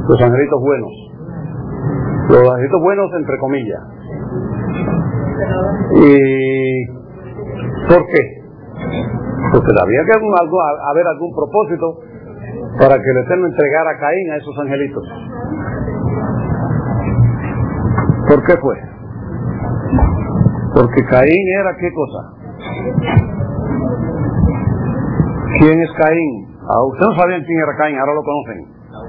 Los angelitos buenos. Los angelitos buenos entre comillas. ¿Y por qué? Porque había que haber algún propósito para que el Eterno entregara a Caín a esos angelitos. ¿Por qué fue? Porque Caín era ¿qué cosa? ¿Quién es Caín? Ustedes no sabían quién era Caín, ahora lo conocen.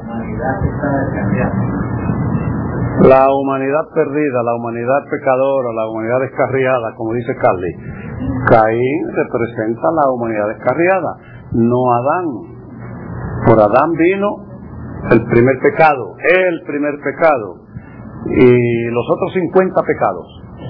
La humanidad perdida, la humanidad pecadora, la humanidad descarriada, como dice Carly. Caín representa la humanidad descarriada, no Adán. Por Adán vino el primer pecado, y los otros 50 pecados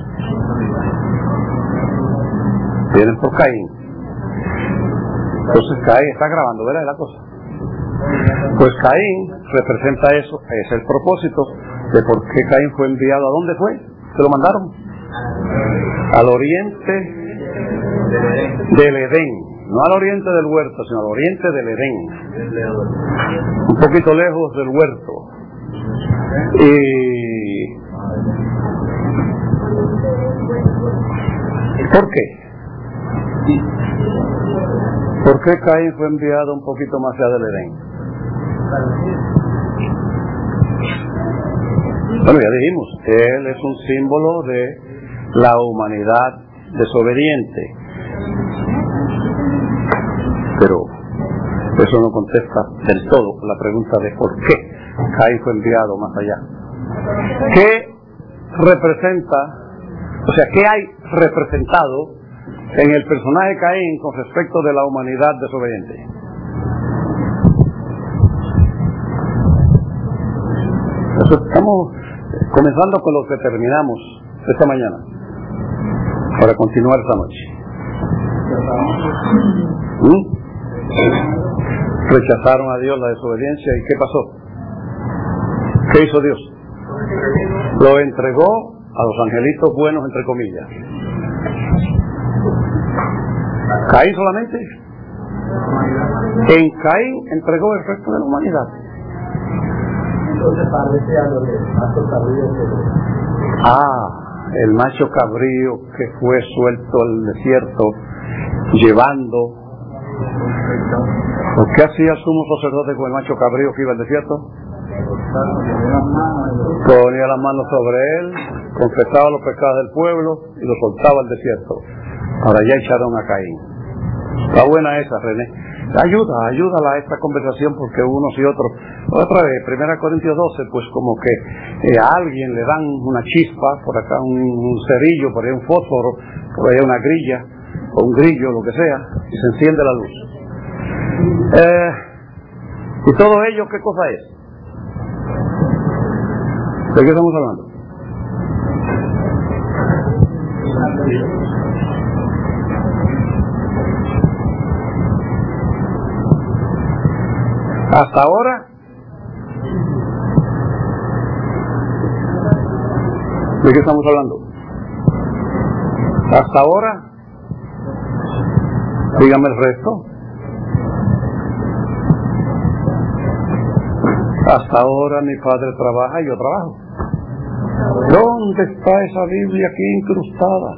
vienen por Caín. Entonces Caín está grabando, ¿verdad? La cosa. Pues Caín representa eso, es el propósito de por qué Caín fue enviado. ¿A dónde fue? ¿Se lo mandaron? Al oriente del Edén, no al oriente del huerto, sino al oriente del Edén, un poquito lejos del huerto. ¿Y por qué? ¿Por qué Caín fue enviado un poquito más allá del Edén? Bueno, ya dijimos, él es un símbolo de la humanidad desobediente. Pero eso no contesta del todo la pregunta de por qué Caín fue enviado más allá. ¿Qué representa, o sea, qué hay representado en el personaje Caín con respecto de la humanidad desobediente? Estamos comenzando con lo que terminamos esta mañana para continuar esta noche. Rechazaron a Dios, la desobediencia, ¿y qué pasó? ¿Qué hizo Dios? Lo entregó a los angelitos buenos, entre comillas. ¿Caín solamente? En Caín entregó el resto de la humanidad. Entonces parece a lo del macho cabrío el macho cabrío que fue suelto al desierto llevando. ¿Por qué hacía el sumo sacerdote con el macho cabrío que iba al desierto? Ponía las manos sobre él, confesaba los pecados del pueblo y lo soltaba al desierto. Ahora ya echaron a Caín. Está buena esa, René. Ayúdala a esta conversación, porque unos y otros, otra vez, 1 Corintios 12, pues como que a alguien le dan una chispa, por acá un cerillo, por ahí un fósforo, por ahí una grilla, o un grillo, lo que sea, y se enciende la luz. ¿Y todo ello qué cosa es? ¿De qué estamos hablando? Hasta ahora, ¿de qué estamos hablando? Hasta ahora, dígame el resto. Hasta ahora mi padre trabaja y yo trabajo. ¿Dónde está esa Biblia aquí incrustada?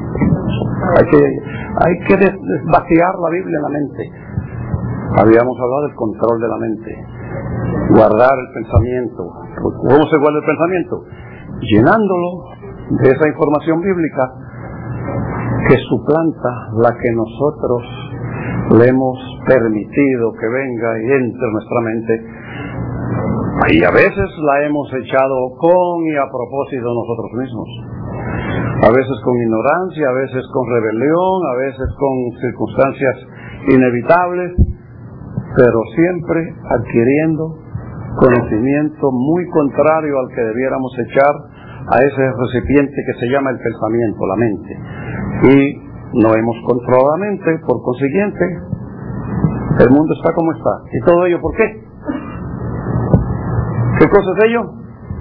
Hay que vaciar la Biblia en la mente. Habíamos hablado del control de la mente, guardar el pensamiento. ¿Cómo se guarda el pensamiento? Llenándolo de esa información bíblica que suplanta la que nosotros le hemos permitido que venga y entre en nuestra mente, y a veces la hemos echado con y a propósito nosotros mismos, a veces con ignorancia, a veces con rebelión, a veces con circunstancias inevitables, pero siempre adquiriendo conocimiento muy contrario al que debiéramos echar a ese recipiente que se llama el pensamiento, la mente. Y no hemos controlado la mente, por consiguiente, el mundo está como está. ¿Y todo ello por qué? ¿Qué cosa es ello?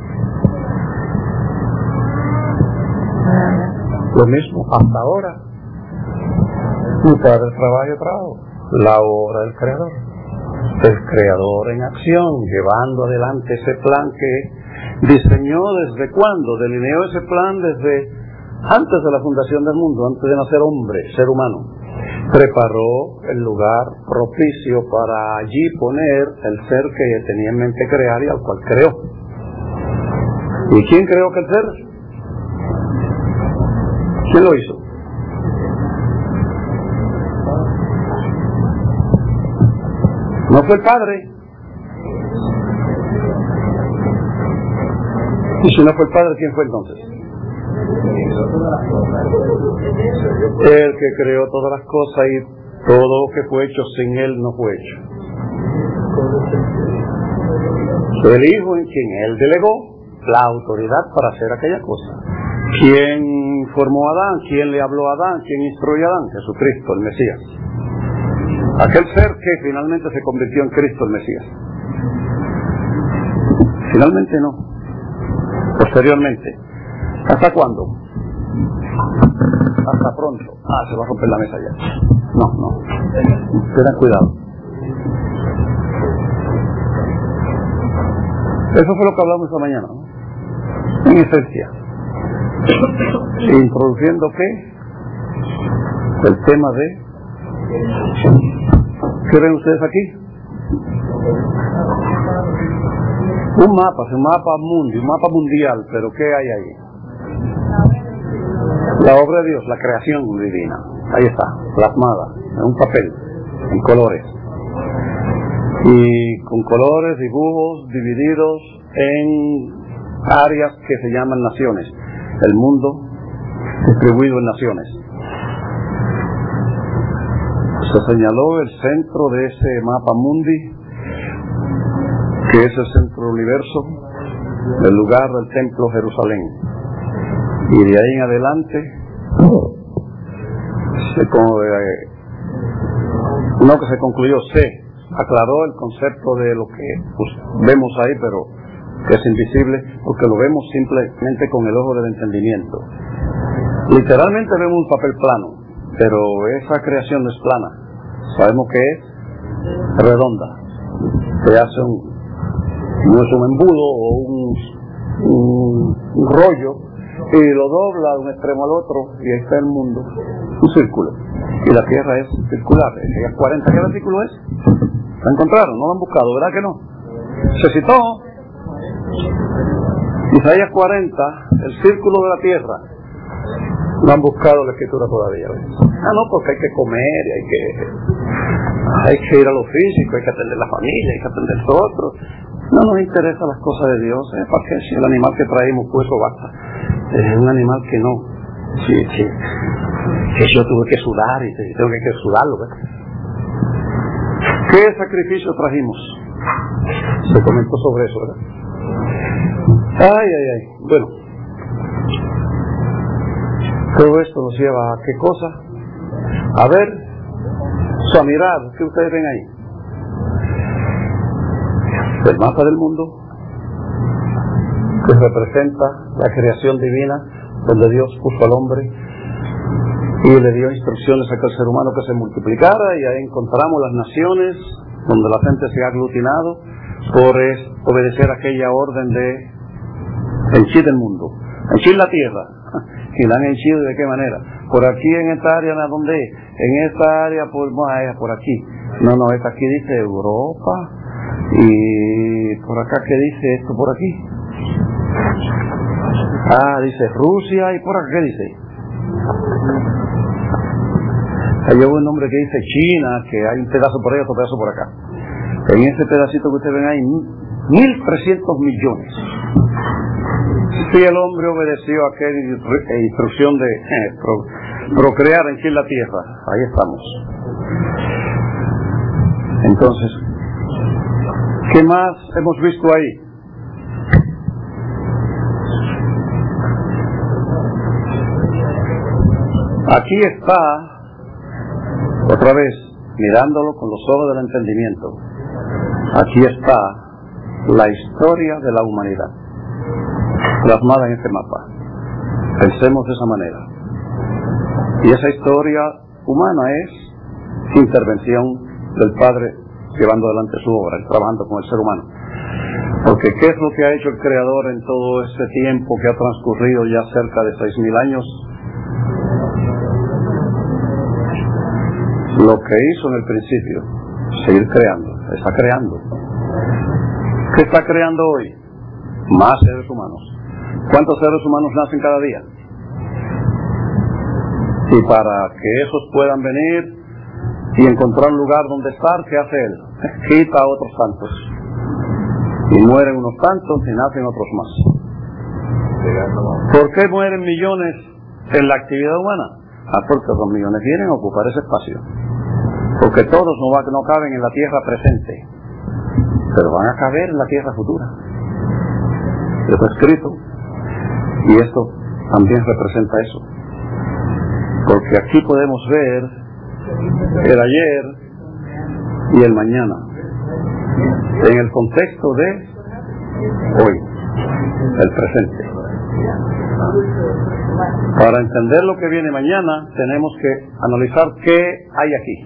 Lo mismo, hasta ahora. Mi padre trabaja y yo trabajo. La obra del Creador. el Creador en acción, llevando adelante ese plan que diseñó desde cuándo, delineó ese plan desde antes de la fundación del mundo, antes de nacer hombre, ser humano. Preparó el lugar propicio para allí poner el ser que tenía en mente crear y al cual creó. ¿Y quién creó aquel ser? ¿Quién lo hizo? ¿No fue el Padre? Y si no fue el Padre, ¿quién fue entonces? El que creó todas las cosas, y todo lo que fue hecho sin Él no fue hecho. El Hijo en quien Él delegó la autoridad para hacer aquella cosa. ¿Quién formó a Adán? ¿Quién le habló a Adán? ¿Quién instruyó a Adán? Jesucristo, el Mesías. Aquel ser que finalmente se convirtió en Cristo, el Mesías. Finalmente no. Posteriormente. ¿Hasta cuándo? Hasta pronto. Se va a romper la mesa ya. No. Tengan cuidado. Eso fue lo que hablamos esta mañana, ¿no? En esencia. Introduciendo ¿qué? El tema de... ¿Qué ven ustedes aquí? Un mapa mundi, un mapa mundial, pero ¿qué hay ahí? La obra de Dios, la creación divina. Ahí está, plasmada, en un papel, en colores. Y con colores, dibujos divididos en áreas que se llaman naciones. El mundo distribuido en naciones. Se señaló el centro de ese mapa mundi, que es el centro del universo, el lugar del templo Jerusalén. Y de ahí en adelante, se aclaró el concepto de lo que vemos ahí, pero que es invisible, porque lo vemos simplemente con el ojo del entendimiento. Literalmente vemos un papel plano, pero esa creación no es plana. Sabemos que es redonda, que hace no es un embudo o un rollo, y lo dobla de un extremo al otro, y ahí está el mundo, un círculo. Y la Tierra es circular. Isaías 40, ¿qué versículo es? ¿La encontraron? ¿No lo han buscado? ¿Verdad que no? Se citó Isaías 40, el círculo de la Tierra. No han buscado la escritura todavía. No, porque hay que comer, y hay que ir a lo físico, hay que atender la familia, hay que atender a otros. No nos interesan las cosas de Dios, ¿para qué? Si el animal que traemos, pues eso basta. Es un animal que no. Que yo tuve que sudar y tengo que sudarlo, ¿ves? ¿Qué sacrificio trajimos? Se comentó sobre eso, ¿verdad? Bueno, todo esto nos lleva a ¿qué cosa? A ver, a mirar, ¿qué ustedes ven ahí? El mapa del mundo, que representa la creación divina, donde Dios puso al hombre y le dio instrucciones a aquel ser humano que se multiplicara, y ahí encontramos las naciones donde la gente se ha aglutinado por obedecer aquella orden de henchir el mundo, henchir la tierra. Y la han henchido ¿de qué manera? Por aquí en esta área, ¿dónde? En esta área, por aquí. No, esta aquí dice Europa, y por acá, ¿qué dice esto por aquí? Dice Rusia, y por acá, ¿qué dice? Hay un nombre que dice China, que hay un pedazo por ahí, otro pedazo por acá. En ese pedacito que ustedes ven ahí, 1.300 millones. Si el hombre obedeció a aquella instrucción de procrear en la tierra, ahí estamos. Entonces, ¿qué más hemos visto ahí? Aquí está, otra vez, mirándolo con los ojos del entendimiento, aquí está la historia de la humanidad, plasmada en este mapa. Pensemos de esa manera. Y esa historia humana es intervención del Padre llevando adelante su obra, trabajando con el ser humano. Porque ¿qué es lo que ha hecho el Creador en todo este tiempo que ha transcurrido ya cerca de 6,000 años? Lo que hizo en el principio, seguir creando, está creando. ¿Qué está creando hoy? Más seres humanos. ¿Cuántos seres humanos nacen cada día? Y para que esos puedan venir y encontrar un lugar donde estar, ¿qué hace Él? Quita a otros tantos. Y mueren unos tantos y nacen otros más. ¿Por qué mueren millones en la actividad humana? Porque los millones vienen a ocupar ese espacio. Porque todos no caben en la tierra presente, pero van a caber en la tierra futura. Eso está escrito. Y esto también representa eso. Porque aquí podemos ver el ayer y el mañana en el contexto de hoy, el presente. Para entender lo que viene mañana tenemos que analizar qué hay aquí.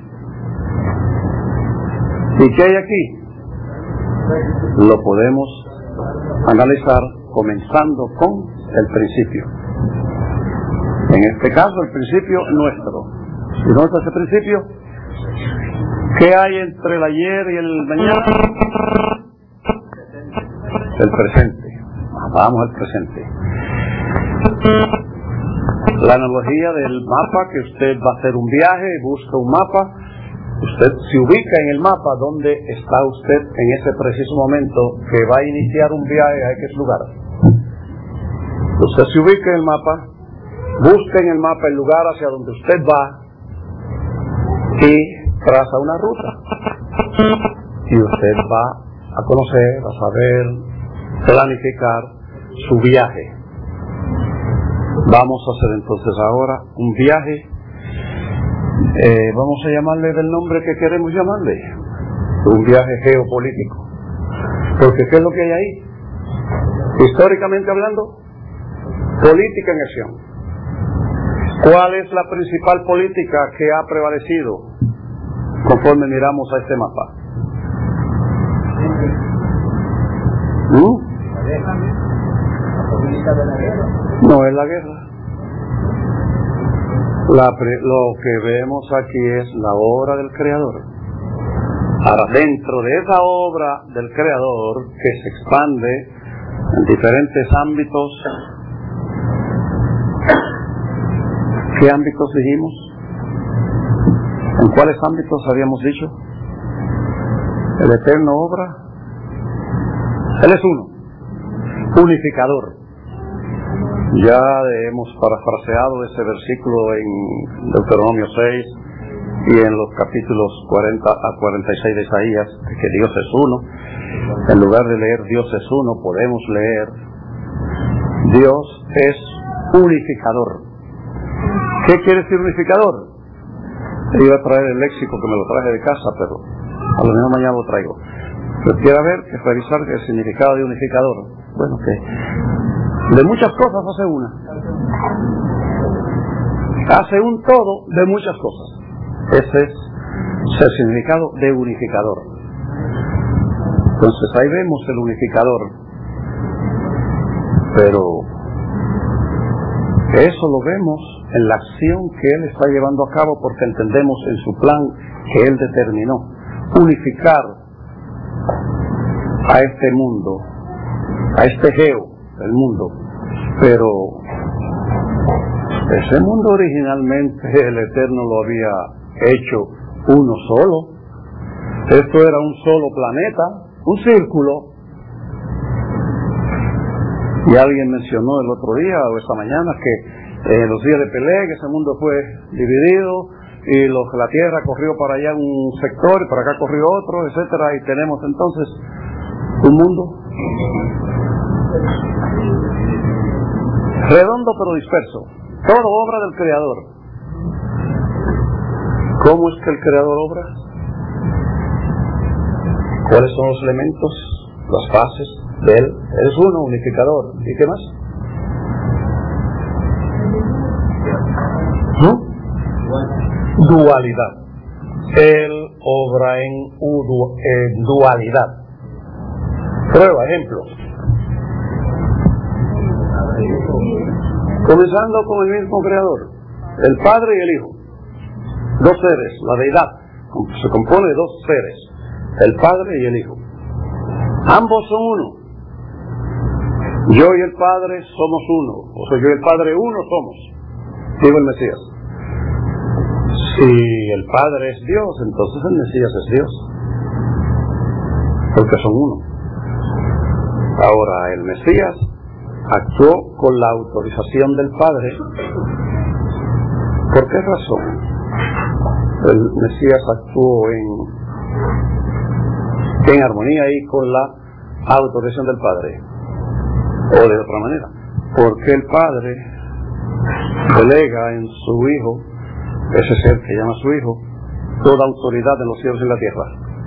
¿Y qué hay aquí? Lo podemos analizar comenzando con el principio. En este caso, el principio nuestro. ¿Y dónde está ese principio? ¿Qué hay entre el ayer y el mañana? El presente. Vamos al presente. La analogía del mapa, que usted va a hacer un viaje, busca un mapa, usted se ubica en el mapa donde está usted en ese preciso momento que va a iniciar un viaje a X lugar. Usted se ubica en el mapa, busca en el mapa el lugar hacia donde usted va y traza una ruta. Y usted va a conocer, a saber, planificar su viaje. Vamos a hacer entonces ahora un viaje, vamos a llamarle del nombre que queremos llamarle, un viaje geopolítico. Porque ¿qué es lo que hay ahí? Históricamente hablando, política en acción. ¿Cuál es la principal política que ha prevalecido conforme miramos a este mapa? No es la guerra. Lo que vemos aquí es la obra del Creador. Ahora, dentro de esa obra del Creador, que se expande en diferentes ámbitos, ¿qué ámbitos dijimos? ¿En cuáles ámbitos habíamos dicho? El Eterno obra. Él es uno, unificador. Ya hemos parafraseado ese versículo en Deuteronomio 6 y en los capítulos 40 a 46 de Isaías, que Dios es uno. En lugar de leer Dios es uno, podemos leer Dios es unificador. ¿Qué quiere decir unificador? Iba a traer el léxico que me lo traje de casa, pero a lo mejor mañana lo traigo. Pero quiero revisar el significado de unificador. Bueno, que de muchas cosas hace una. Hace un todo de muchas cosas. Ese es el significado de unificador. Entonces ahí vemos el unificador. Pero eso lo vemos en la acción que Él está llevando a cabo, porque entendemos en su plan que Él determinó unificar a este mundo, a este geo, el mundo. Pero ese mundo originalmente el Eterno lo había hecho uno solo. Esto era un solo planeta, un círculo. Y alguien mencionó el otro día o esta mañana que en los días de Peleg ese mundo fue dividido y la Tierra corrió para allá un sector y para acá corrió otro, etcétera, y tenemos entonces un mundo redondo pero disperso, todo obra del Creador. ¿Cómo es que el Creador obra? ¿Cuáles son los elementos, las fases de Él? Él es uno, unificador. ¿Y qué más? Dualidad. Él obra en dualidad. Prueba, ejemplo. Comenzando con el mismo Creador, el Padre y el Hijo. Dos seres, la deidad se compone de dos seres, el Padre y el Hijo. Ambos son uno. Yo y el Padre somos uno, o sea, yo y el Padre uno somos, digo el Mesías. Si el Padre es Dios, entonces el Mesías es Dios, porque son uno. Ahora, el Mesías actuó con la autorización del Padre. ¿Por qué razón? El Mesías actuó en armonía y con la autorización del Padre, o de otra manera, porque el Padre delega en su Hijo, ese ser que llama su Hijo, toda autoridad en los cielos y en la tierra.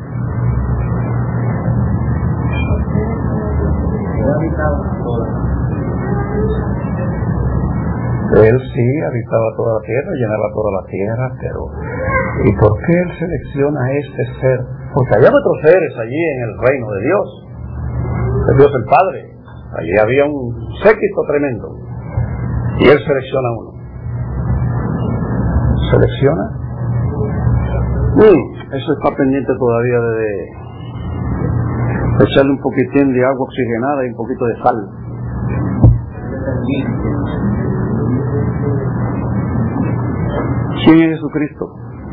Él sí habitaba toda la tierra, llenaba toda la tierra, pero ¿y por qué él selecciona a este ser? Porque había otros seres allí en el reino de Dios, el Padre. Allí había un séquito tremendo, y él selecciona uno. ¿Selecciona? Eso está pendiente todavía de echarle un poquitín de agua oxigenada y un poquito de sal. ¿Quién es Jesucristo?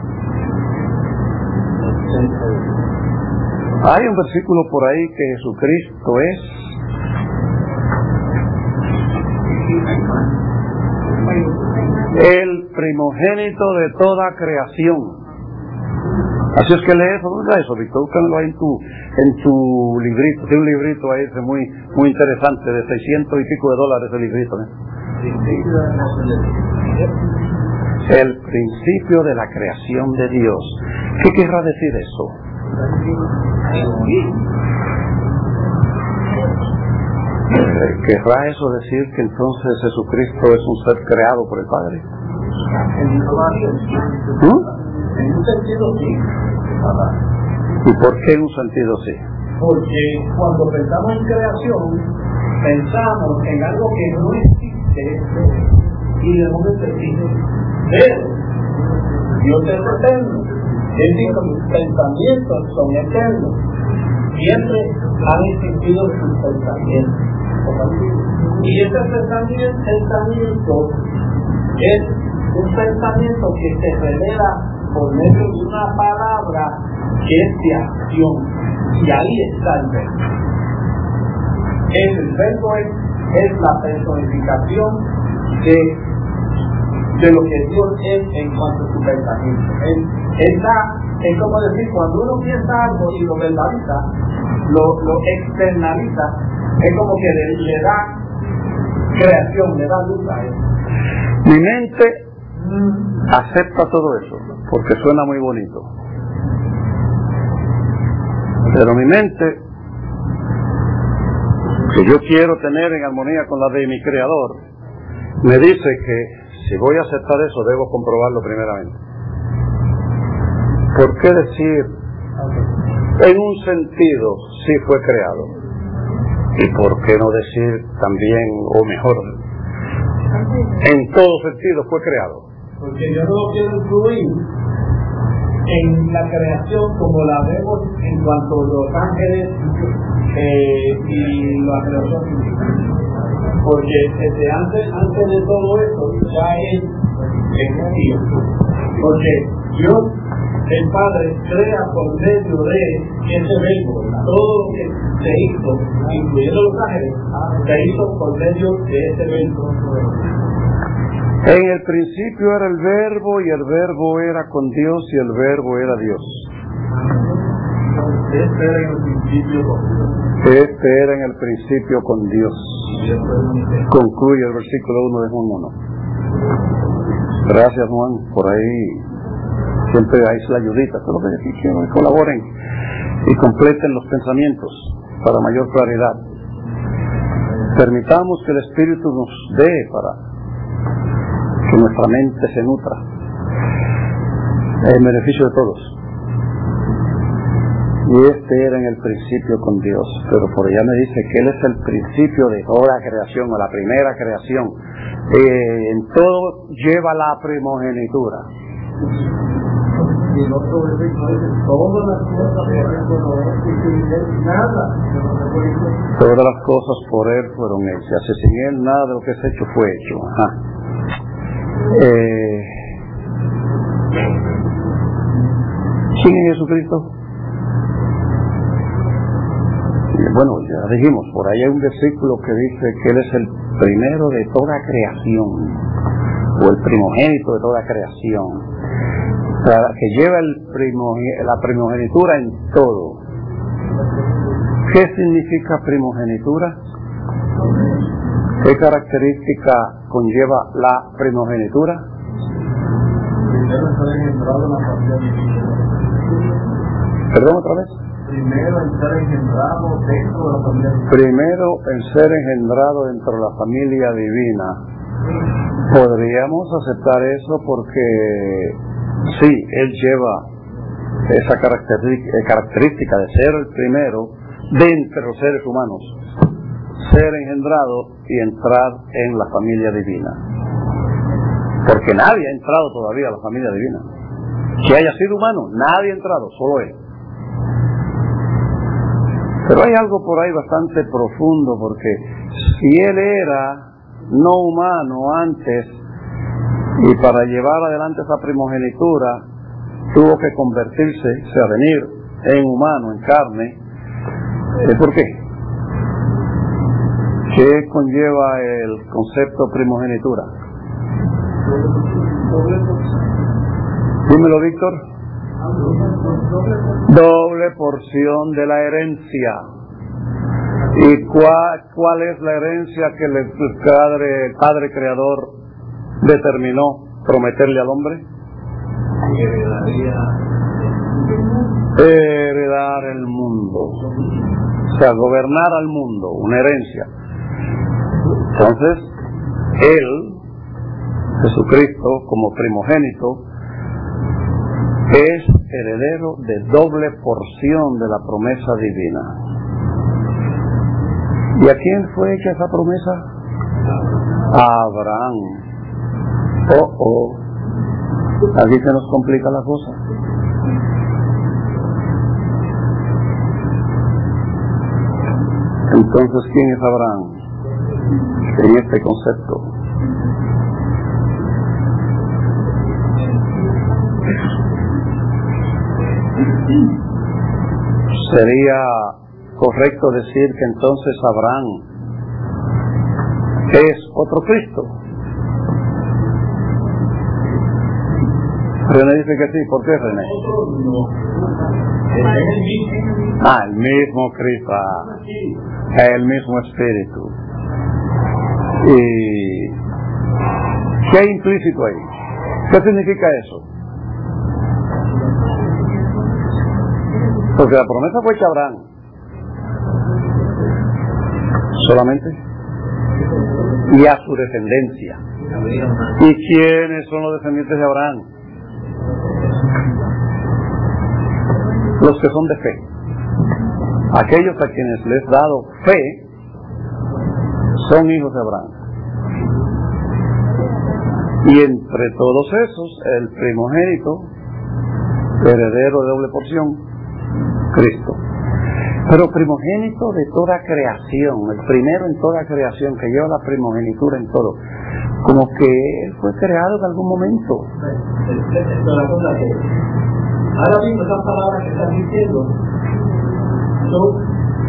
Hay un versículo por ahí que Jesucristo es el primogénito de toda creación. Así es que lee eso, ¿no? Eso, Víctor, búscalo ahí en tu librito. Tiene un librito ahí muy interesante, de $600 y pico el librito, ¿eh? El principio de la creación de Dios. ¿Qué querrá decir eso? ¿Querrá eso decir que entonces Jesucristo es un ser creado por el Padre? En un sentido sí. ¿Y por qué en un sentido sí? Porque cuando pensamos en creación, pensamos en algo que no existe y de momento existe. Pero Dios es eterno. Es decir, sus pensamientos son eternos. Siempre han existido sus pensamientos. Y ese pensamiento es un pensamiento que se revela por medio de una palabra que es de acción. Y ahí está el verbo. El verbo es la personificación de lo que Dios es en cuanto a su pensamiento. Es como decir, cuando uno piensa algo y lo verbaliza, lo externaliza, es como que le da creación, le da luz a eso. Mi mente acepta todo eso, porque suena muy bonito. Pero mi mente, que yo quiero tener en armonía con la de mi Creador, me dice que si voy a aceptar eso, debo comprobarlo primeramente. ¿Por qué decir en un sentido sí fue creado? ¿Y por qué no decir también, o mejor, en todo sentido fue creado? Porque yo no lo quiero incluir en la creación como la vemos en cuanto a los ángeles y la creación. Porque desde antes de todo esto ya es existido. Porque Dios, el Padre, crea por medio de ese verbo. Todo lo que se hizo, incluyendo los ángeles, se hizo por medio de ese verbo. En el principio era el verbo, y el verbo era con Dios, y el verbo era Dios. Este era en el principio con Dios. Este era en el principio con Dios. Concluye el versículo 1 de Juan 1. Gracias, Juan, por ahí siempre hay la ayudita. Todo lo que aquí quiero que colaboren y completen los pensamientos para mayor claridad. Permitamos que el Espíritu nos dé para que nuestra mente se nutra en beneficio de todos. Y este era en el principio con Dios, pero por allá me dice que Él es el principio de toda creación, o la primera creación. En todo lleva la primogenitura. Y el otro versículo dice, todas las cosas por Él fueron hechas, y sin Él nada. Todas las cosas por Él fueron hechas, y sin Él nada de lo que es hecho fue hecho. Ajá. ¿Quién es Jesucristo? Bueno, ya dijimos, por ahí hay un versículo que dice que Él es el primero de toda creación, o el primogénito de toda creación, que lleva la primogenitura en todo. ¿Qué significa primogenitura? ¿Qué característica conlleva la primogenitura? Primero estar engendrado en la familia divina. ¿Perdón otra vez? Primero en ser engendrado dentro de la familia divina. Primero en ser engendrado dentro de la familia divina. Podríamos aceptar eso porque sí, Él lleva esa característica de ser el primero de entre los seres humanos, ser engendrado y entrar en la familia divina, porque nadie ha entrado todavía a la familia divina que haya sido humano. Nadie ha entrado, solo Él. Pero hay algo por ahí bastante profundo, porque si Él era no humano antes, y para llevar adelante esa primogenitura tuvo que convertirse, o sea, venir en humano, en carne. ¿Por qué? ¿Qué conlleva el concepto primogenitura? Dímelo, Víctor. Doble porción de la herencia. ¿Y cuál es la herencia que el Padre Creador determinó prometerle al hombre? Heredar el mundo, o sea, gobernar al mundo, una herencia. Entonces, Él, Jesucristo, como primogénito, es heredero de doble porción de la promesa divina. ¿Y a quién fue hecha esa promesa? A Abraham. Aquí se nos complica la cosa. Entonces, ¿quién es Abraham en este concepto? Sería correcto decir que entonces Abraham es otro Cristo. René dice que sí. ¿Por qué, René? El mismo Cristo, el mismo Espíritu. ¿Y qué hay implícito ahí? ¿Qué significa eso? Porque la promesa fue hecha a Abraham solamente y a su descendencia. ¿Y quiénes son los descendientes de Abraham? Los que son de fe, aquellos a quienes les he dado fe son hijos de Abraham. Y entre todos esos, el primogénito, heredero de doble porción, Cristo. Pero primogénito de toda creación, el primero en toda creación, que lleva la primogenitura en todo, como que Él fue creado en algún momento. Ahora mismo esas palabras que están diciendo son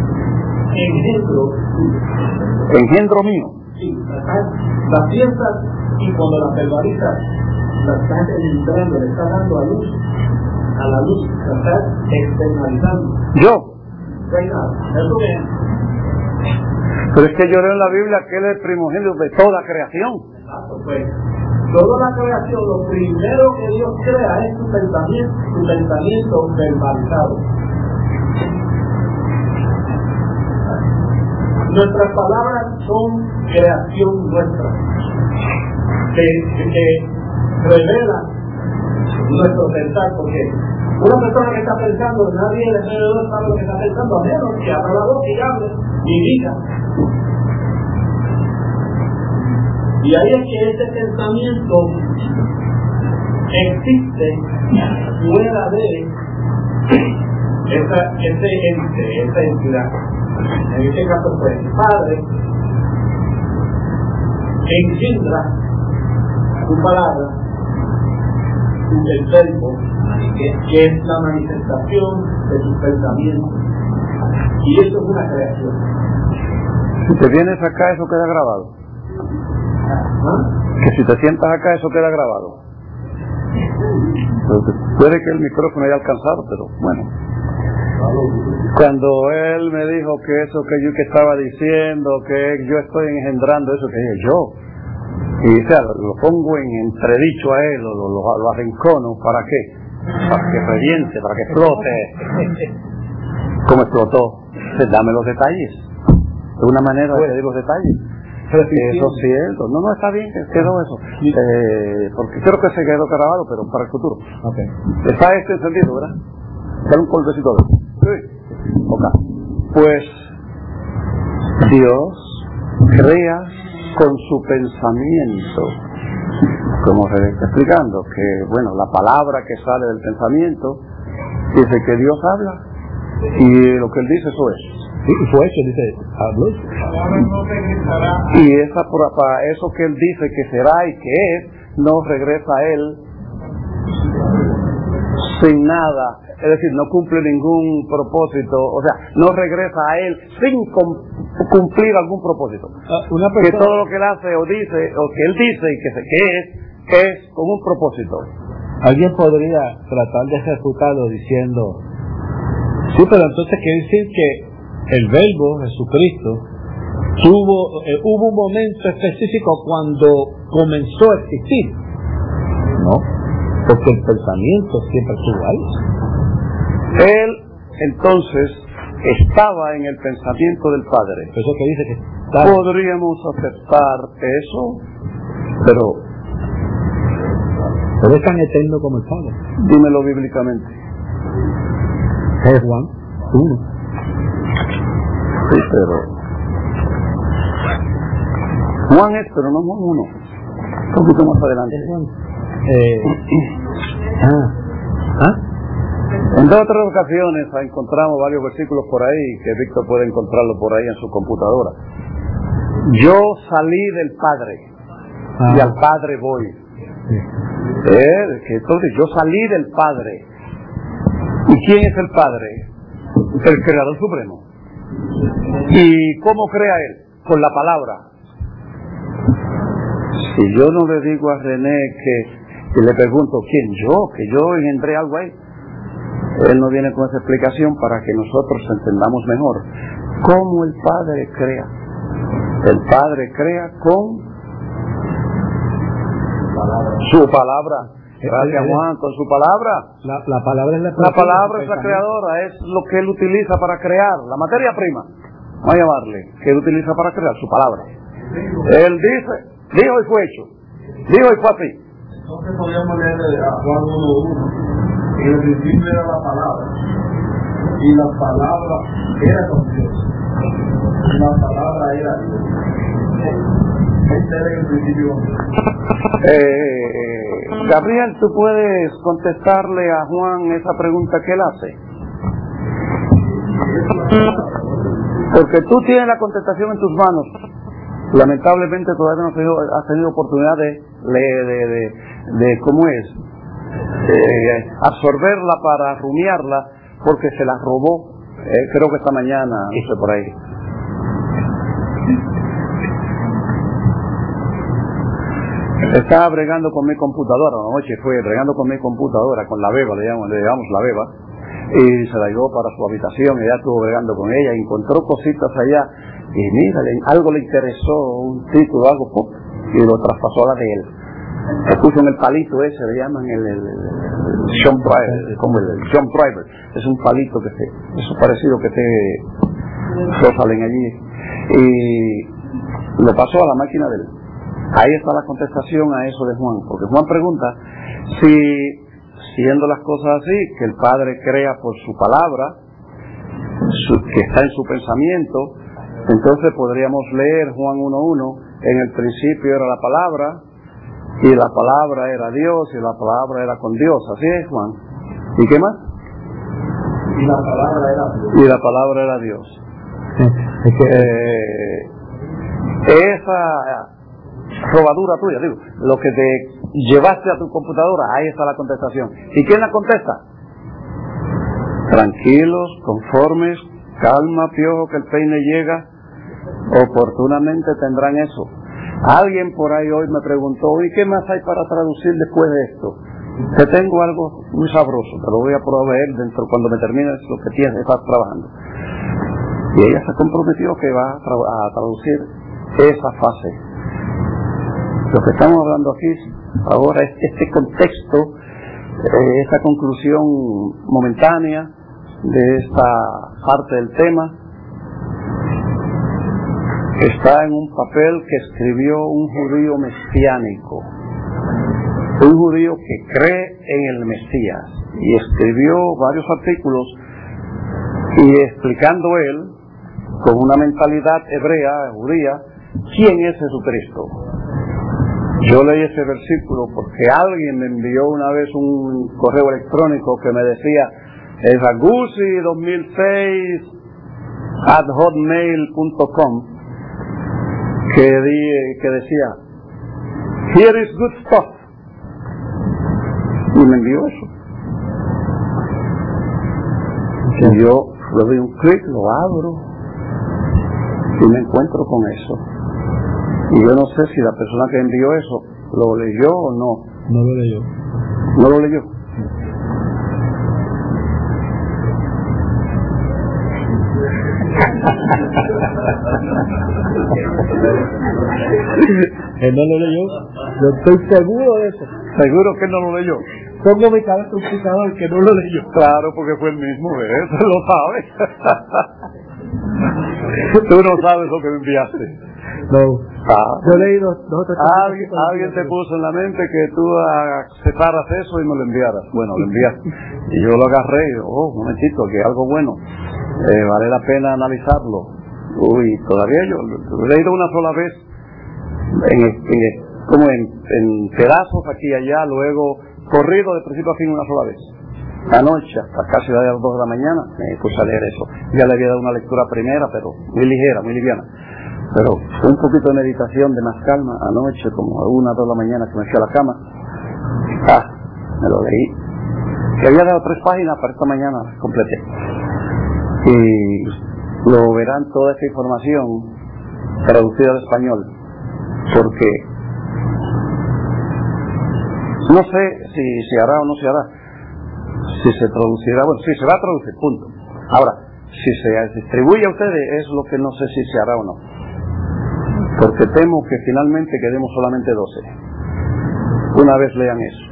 engendro mío. Sí, las piensas y cuando las verbalizas las estás entrando, le estás dando a la luz, las estás externalizando. Yo. Eso bien. Pero es que yo leo en la Biblia que Él es el primogénito de toda creación. Exacto, pues. Toda la creación, lo primero que Dios crea es su pensamiento verbalizado. Nuestras palabras son creación nuestra, que revelan nuestro pensar, porque Una persona que está pensando, nadie alrededor sabe lo que está pensando, a menos que abra la boca y hable y diga. Y ahí es que ese pensamiento existe fuera de esa entidad. En este caso fue el Padre que engendra su palabra, el verbo, que es la manifestación de sus pensamientos. Y eso es una creación. Si te vienes acá, eso queda grabado. Que si te sientas acá, eso queda grabado. Puede que el micrófono haya alcanzado, pero bueno. Cuando él me dijo que eso que yo estaba diciendo, que yo estoy engendrando eso que dije yo, y o sea, lo pongo en entredicho a él, lo arrincono, ¿para qué? Para que reviente, para que explote. ¿Cómo explotó? Pues dame los detalles. De una manera de pedir los detalles. Eso es cierto. No, está bien, quedó eso. Porque creo que se quedó grabado, pero para el futuro. Okay. Está encendido, ¿verdad? Dale un golpecito de. Sí. Ok. Pues Dios crea con su pensamiento. Como se está explicando, que bueno, la palabra que sale del pensamiento dice que Dios habla y lo que él dice eso es. Sí, fue hecho, dice, habló. Y para eso que él dice que será y que es, no regresa a él sin nada, es decir, no cumple ningún propósito, o sea, no regresa a él sin cumplir algún propósito. Que todo lo que él hace o dice, o que él dice y que es con un propósito. Alguien podría tratar de refutarlo diciendo, sí, pero entonces quiere decir que el Verbo, Jesucristo, hubo un momento específico cuando comenzó a existir. No, porque el pensamiento siempre estuvo ahí. Él, entonces, estaba en el pensamiento del Padre. Eso que dice que podríamos aceptar eso, pero es tan eterno como el Padre. Dímelo bíblicamente. Es Juan 1. Sí, pero Juan es, pero no Juan 1. Un poquito más adelante. En dos o tres ocasiones encontramos varios versículos por ahí, que Víctor puede encontrarlo por ahí en su computadora. Yo salí del Padre y al Padre voy. Entonces yo salí del Padre. ¿Y quién es el Padre? El Creador Supremo. ¿Y cómo crea él? Con la palabra. Si yo no le digo a René que le pregunto, ¿quién? Yo, que yo engendré algo ahí. Él no viene con esa explicación para que nosotros entendamos mejor cómo el Padre crea. El Padre crea con su palabra. Gracias, Juan, con su palabra. La palabra es la palabra es la creadora, es lo que él utiliza para crear, la materia prima, vamos a llamarle, que él utiliza para crear su palabra. Él dijo y fue hecho, dijo y fue así. Entonces podríamos leer a Juan 1:1, en el principio era la palabra, y la palabra era con Dios, y la palabra era Dios. Este era el principio con Dios. Gabriel, ¿tú puedes contestarle a Juan esa pregunta que él hace? Porque tú tienes la contestación en tus manos. Lamentablemente todavía no has tenido oportunidad de ¿cómo es? Absorberla para rumiarla, porque se la robó, creo que esta mañana, no sé por ahí. Estaba bregando con mi computadora, anoche fue bregando con mi computadora, con la beba, le llamamos la beba, y se la llevó para su habitación, y ya estuvo bregando con ella, encontró cositas allá, y mira, algo le interesó, un título, algo, ¡pum! Y lo traspasó a la de él. Se puso en el palito ese, le llaman el jump driver, como el jump driver, es un palito que eso parecido que salen allí, y lo pasó a la máquina de él. Ahí está la contestación a eso de Juan, porque Juan pregunta siendo las cosas así, que el Padre crea por su palabra, que está en su pensamiento, entonces podríamos leer Juan 1:1, en el principio era la palabra, y la palabra era Dios, y la palabra era con Dios. Así es, Juan. ¿Y qué más? Y la palabra era Dios. Y la palabra era Dios. Esa robadura tuya, digo, lo que te llevaste a tu computadora, ahí está la contestación. ¿Y quién la contesta? Tranquilos, conformes, calma, piojo, que el peine llega, oportunamente tendrán eso. Alguien por ahí hoy me preguntó, ¿y qué más hay para traducir después de esto? Te tengo algo muy sabroso, te lo voy a proveer dentro cuando me termines lo que tienes, estás trabajando. Y ella se comprometió que va a traducir esa fase. Lo que estamos hablando aquí ahora es este contexto, esta conclusión momentánea de esta parte del tema, está en un papel que escribió un judío mesiánico, un judío que cree en el Mesías, y escribió varios artículos y explicando él con una mentalidad hebrea, judía, quién es Jesucristo. Yo leí ese versículo porque alguien me envió una vez un correo electrónico que me decía ragusi2006@hotmail.com que decía "Here is good stuff", y me envió eso. Y yo le doy un clic, lo abro y me encuentro con eso. Y yo no sé si la persona que envió eso lo leyó o no. No lo leyó. ¿No lo leyó? Él no lo leyó. Yo estoy seguro de eso. ¿Seguro que él no lo leyó? Pongo mi cabeza un picador que no lo leyó. Claro, porque fue el mismo, ¿ves? Lo sabes. Tú no sabes lo que me enviaste. No. Yo he leído dos o tres cosas. Alguien te puso en la mente que tú aceptaras eso y me lo enviaras. Bueno, lo enviaste. Y yo lo agarré y un momentito, que algo bueno. Vale la pena analizarlo. Uy, todavía yo lo he leído una sola vez, como en pedazos aquí y allá, luego corrido de principio a fin una sola vez. Anoche, hasta casi a las 2 de la mañana, me puse a leer eso. Ya le había dado una lectura primera, pero muy ligera, muy liviana. Pero fue un poquito de meditación, de más calma, anoche, como a 1 o 2 de la mañana que me fui a la cama. Me lo leí. Que había dado 3 páginas para esta mañana, completé. Y lo verán toda esta información traducida al español, porque no sé si se hará o no se hará. Si se traducirá, bueno, sí se va a traducir, punto. Ahora, si se distribuye a ustedes, es lo que no sé si se hará o no, porque temo que finalmente quedemos solamente 12 una vez lean eso.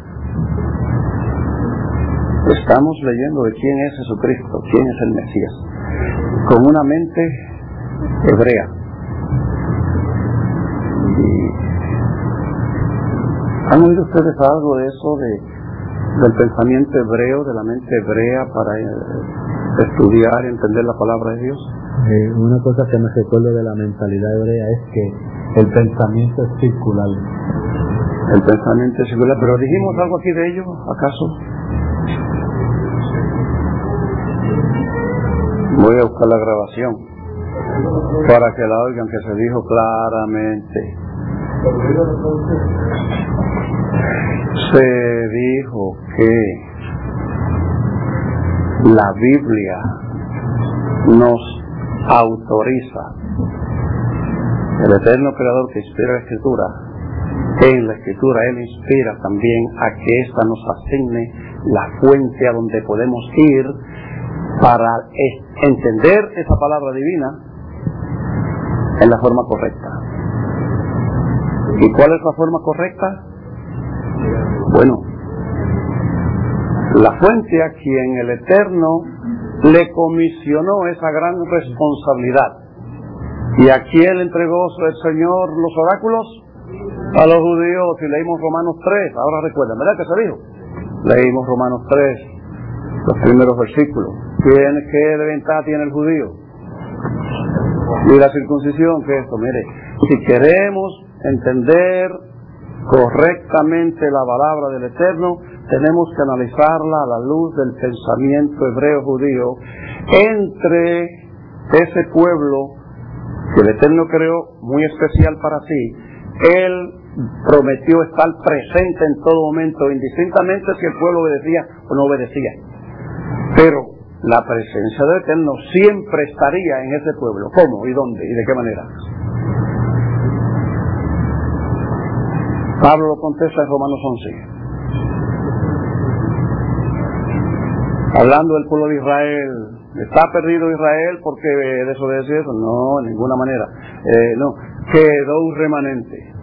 Estamos leyendo de quién es Jesucristo, quién es el Mesías, con una mente hebrea. ¿Han oído ustedes algo de eso, del pensamiento hebreo, de la mente hebrea para estudiar y entender la palabra de Dios? Una cosa que me recuerdo de la mentalidad hebrea es que el pensamiento es circular. El pensamiento es circular, pero dijimos algo aquí de ello, ¿acaso? Voy a buscar la grabación para que la oigan, que se dijo claramente. Se dijo que la Biblia nos autoriza, el eterno creador que inspira la Escritura, en la Escritura Él inspira también a que ésta nos asigne la fuente a donde podemos ir para entender esa palabra divina en la forma correcta. ¿Y cuál es la forma correcta? Bueno, la fuente a quien el Eterno le comisionó esa gran responsabilidad, y a quien le entregó el Señor los oráculos, a los judíos. Si leímos Romanos 3, ahora recuerdan, ¿verdad que se dijo? Leímos Romanos 3, los primeros versículos. ¿Qué ventaja tiene el judío? Y la circuncisión, ¿qué es esto? Mire, si queremos entender correctamente la palabra del Eterno, tenemos que analizarla a la luz del pensamiento hebreo judío entre ese pueblo que el Eterno creó muy especial para sí. Él prometió estar presente en todo momento, indistintamente si el pueblo obedecía o no obedecía. Pero la presencia del Eterno siempre estaría en ese pueblo. ¿Cómo? ¿Y dónde? ¿Y de qué manera? Pablo lo contesta en Romanos 11. Hablando del pueblo de Israel, ¿está perdido Israel porque desobedeció eso? No, en ninguna manera. No, quedó un remanente.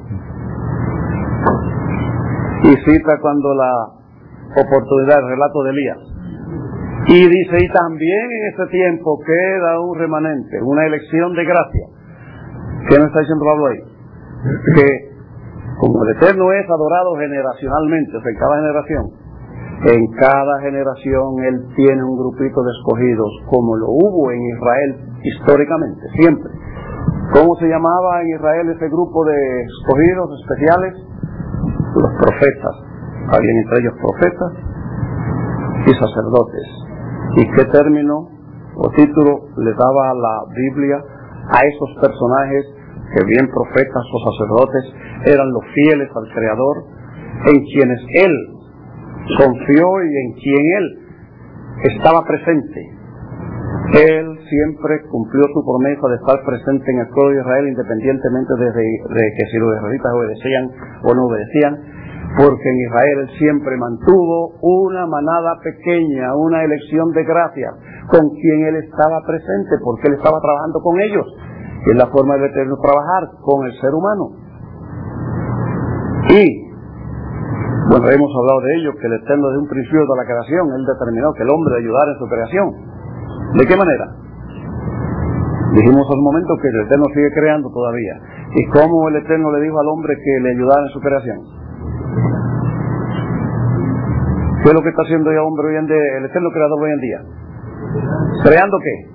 Y cita cuando la oportunidad, el relato de Elías. Y dice, y también en ese tiempo queda un remanente, una elección de gracia. ¿Qué me está diciendo Pablo ahí? Que como el Eterno es adorado generacionalmente, o sea, en cada generación Él tiene un grupito de escogidos, como lo hubo en Israel históricamente, siempre. ¿Cómo se llamaba en Israel ese grupo de escogidos especiales? Los profetas. Habían entre ellos profetas y sacerdotes. ¿Y qué término o título le daba la Biblia a esos personajes que bien profetas o sacerdotes eran los fieles al Creador, en quienes Él confió y en quien Él estaba presente? Él siempre cumplió su promesa de estar presente en el pueblo de Israel, independientemente de que si los israelitas obedecían o no obedecían, porque en Israel Él siempre mantuvo una manada pequeña, una elección de gracia, con quien Él estaba presente, porque Él estaba trabajando con ellos. Y es la forma del Eterno trabajar con el ser humano. Y bueno, hemos hablado de ello, que el Eterno desde un principio de la creación, Él determinó que el hombre ayudara en su creación. ¿De qué manera? Dijimos hace un momento que el Eterno sigue creando todavía. ¿Y cómo el Eterno le dijo al hombre que le ayudara en su creación? ¿Qué es lo que está haciendo el hombre hoy en día, el Eterno creador hoy en día? ¿Creando qué?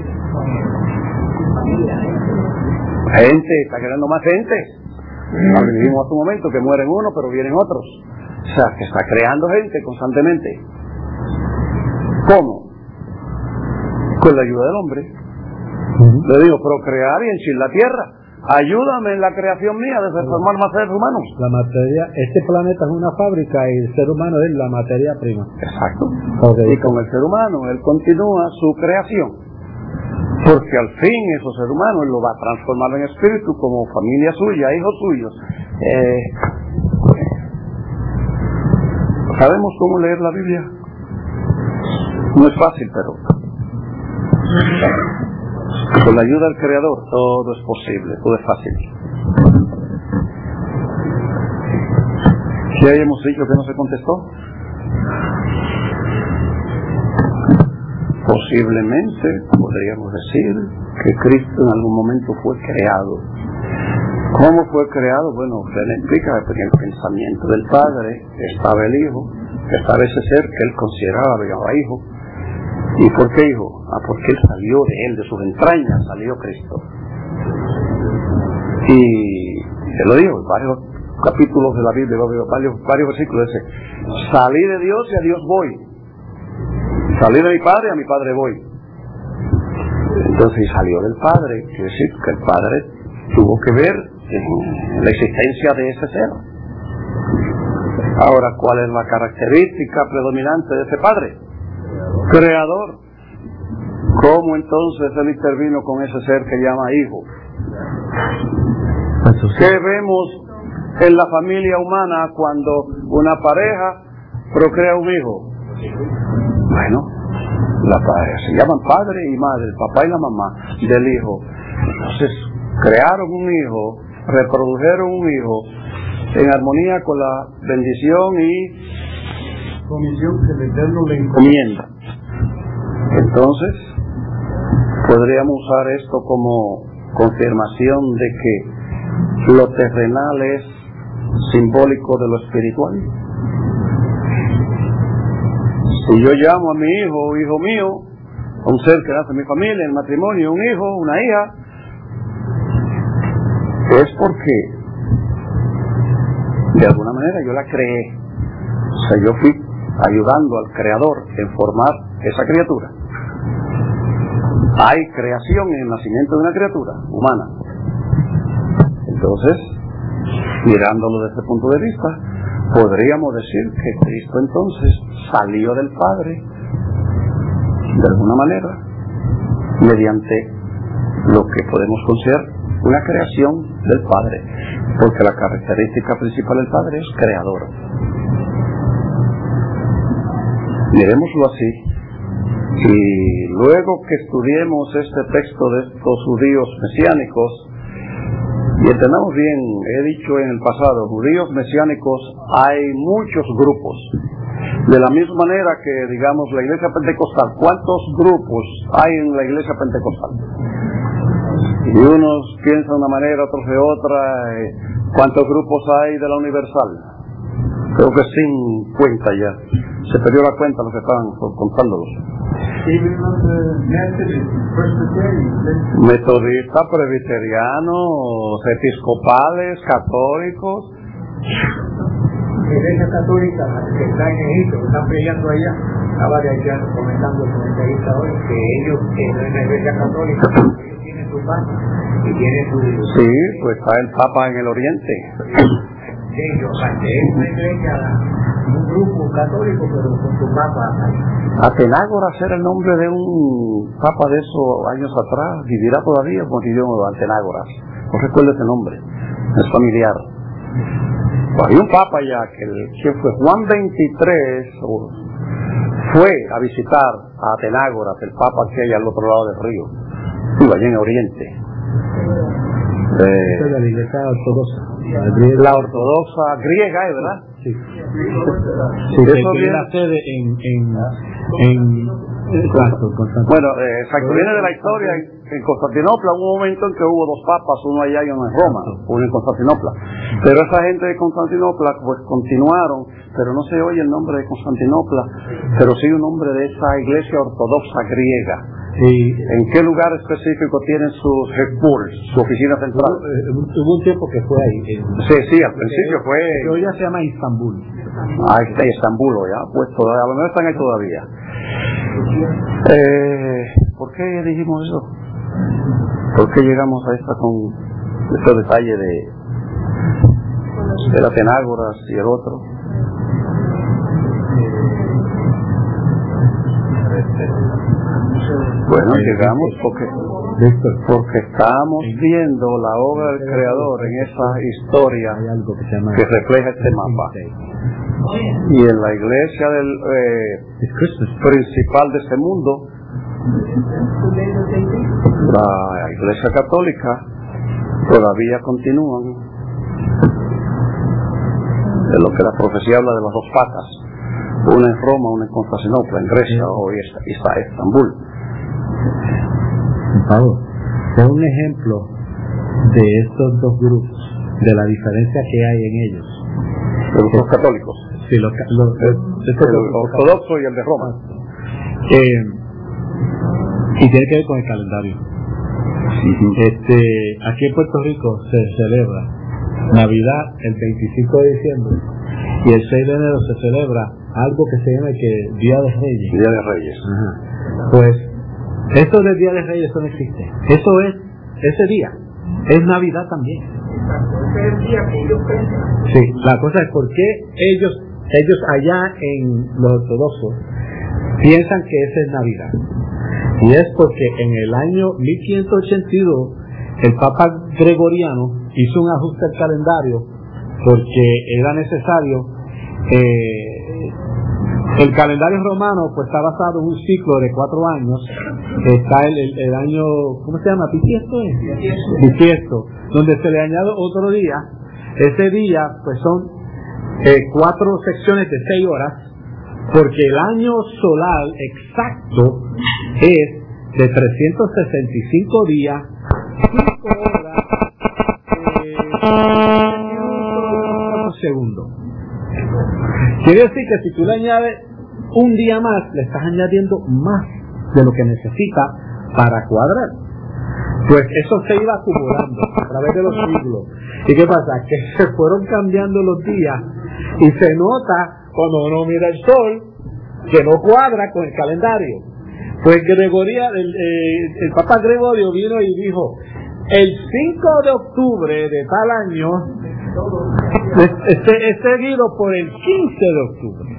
Gente, está creando más gente. Dijimos hace un momento que mueren unos, pero vienen otros. O sea, que está creando gente constantemente. ¿Cómo? Con la ayuda del hombre. Le digo, procrear y henchir la tierra. Ayúdame en la creación mía de formar más seres humanos. La materia, este planeta es una fábrica y el ser humano es la materia prima. Exacto. Okay. Y con el ser humano, Él continúa su creación. Porque al fin esos seres humanos Él lo va a transformar en espíritu como familia suya, hijos suyos. ¿Sabemos cómo leer la Biblia? No es fácil, pero con la ayuda del Creador todo es posible, todo es fácil. ¿Qué hayamos dicho que no se contestó? Posiblemente podríamos decir que Cristo en algún momento fue creado. ¿Cómo fue creado? Bueno, se le explica que en el pensamiento del Padre estaba el Hijo, estaba ese ser que Él consideraba hijo. ¿Y por qué hijo? Porque Él salió de Él, de sus entrañas salió Cristo. Y se lo digo, varios capítulos de la Biblia, varios versículos, dice, salí de Dios y a Dios voy. Salí de mi Padre, a mi Padre voy. Entonces salió del Padre, quiere decir que el Padre tuvo que ver en la existencia de ese ser. Ahora, ¿cuál es la característica predominante de ese Padre? Creador. ¿Cómo entonces Él intervino con ese ser que llama hijo? ¿Qué vemos en la familia humana cuando una pareja procrea un hijo? Bueno, se llaman padre y madre, el papá y la mamá del hijo. Entonces, crearon un hijo, reprodujeron un hijo en armonía con la bendición y comisión que el Eterno le encomienda. Entonces, podríamos usar esto como confirmación de que lo terrenal es simbólico de lo espiritual. Si yo llamo a mi hijo, hijo mío, a un ser que nace en mi familia, en matrimonio, un hijo, una hija, es porque de alguna manera yo la creé. O sea, yo fui ayudando al Creador en formar esa criatura. Hay creación en el nacimiento de una criatura humana. Entonces, mirándolo desde ese punto de vista, podríamos decir que Cristo entonces salió del Padre de alguna manera mediante lo que podemos considerar una creación del Padre, porque la característica principal del Padre es creador. Miremoslo así, y luego que estudiemos este texto de estos judíos mesiánicos, y entendamos bien, he dicho en el pasado, judíos mesiánicos hay muchos grupos. De la misma manera que, digamos, la iglesia pentecostal, ¿cuántos grupos hay en la iglesia pentecostal? Y unos piensan de una manera, otros de otra. ¿Cuántos grupos hay de la universal? Creo que 50 ya. Se perdió la cuenta los que estaban contándolos. Metodistas, presbiterianos, episcopales, católicos. La iglesia católica que está en Egipto, que están peleando allá, estaba de allá comentando el comentarista hoy que ellos, en la iglesia católica, ellos tienen su papa y tienen su... Sí, pues está el Papa en el Oriente. Ellos, es una iglesia, un grupo católico, pero con su papa. Atenágoras era el nombre de un papa de esos años atrás, vivirá todavía, murió Atenágoras. No recuerdo ese nombre, es familiar. Hay un papa ya que fue Juan 23, fue a visitar a Atenágoras, el papa que hay al otro lado del río, allá en el Oriente. Esa es la iglesia ortodoxa. La ortodoxa griega, ¿verdad? Sí. Sí, eso viene la sede Bueno, exacto, viene de la historia. En Constantinopla hubo un momento en que hubo dos papas, uno allá y uno en Roma, uno en Constantinopla. Pero esa gente de Constantinopla pues continuaron, pero no se oye el nombre de Constantinopla, pero sí un nombre de esa iglesia ortodoxa griega. ¿Y en qué lugar específico tienen sus headquarters, su oficina central? Hubo un tiempo que fue ahí. Sí, al principio fue... Que hoy ya se llama Istambul. Ah, está Estambul, ya, pues todavía, a lo mejor están ahí todavía. ¿Por qué dijimos eso? ¿Por qué llegamos a esta con este detalle de Atenágoras y el otro? Bueno, llegamos porque estamos viendo la obra del Creador en esa historia que refleja este mapa. Y en la iglesia del principal de este mundo, la iglesia católica, todavía continúan de lo que la profecía habla de las dos patas, una en Roma, una en Constantinopla, en Grecia, hoy está Estambul. Pablo, es un ejemplo de estos dos grupos, de la diferencia que hay en ellos. De los católicos. Sí, el ortodoxo y el de Roma. Y tiene que ver con el calendario. Aquí en Puerto Rico se celebra Navidad el 25 de diciembre y el 6 de enero se celebra algo que se llama Día de Reyes. Día de Reyes. Ajá. Pues esto del Día de Reyes eso no existe. Eso es ese día. Es Navidad también. Ese es el día que ellos piensan. Sí, la cosa es por qué ellos allá en los ortodoxos piensan que esa es Navidad. Y es porque en el año 1582 el Papa Gregoriano hizo un ajuste al calendario porque era necesario. El calendario romano pues está basado en un ciclo de 4 años. Está el año, ¿cómo se llama? Bisiesto, donde se le añade otro día. Ese día pues son 4 secciones de 6 horas, porque el año solar exacto es de 365 días, 5 horas, 4 segundos. Quiere decir que si tú le añades un día más le estás añadiendo más de lo que necesita para cuadrar. Pues eso se iba acumulando a través de los siglos. ¿Y qué pasa? Que se fueron cambiando los días y se nota cuando uno mira el sol que no cuadra con el calendario. Pues el Papa Gregorio vino y dijo: el 5 de octubre de tal año es seguido por el 15 de octubre.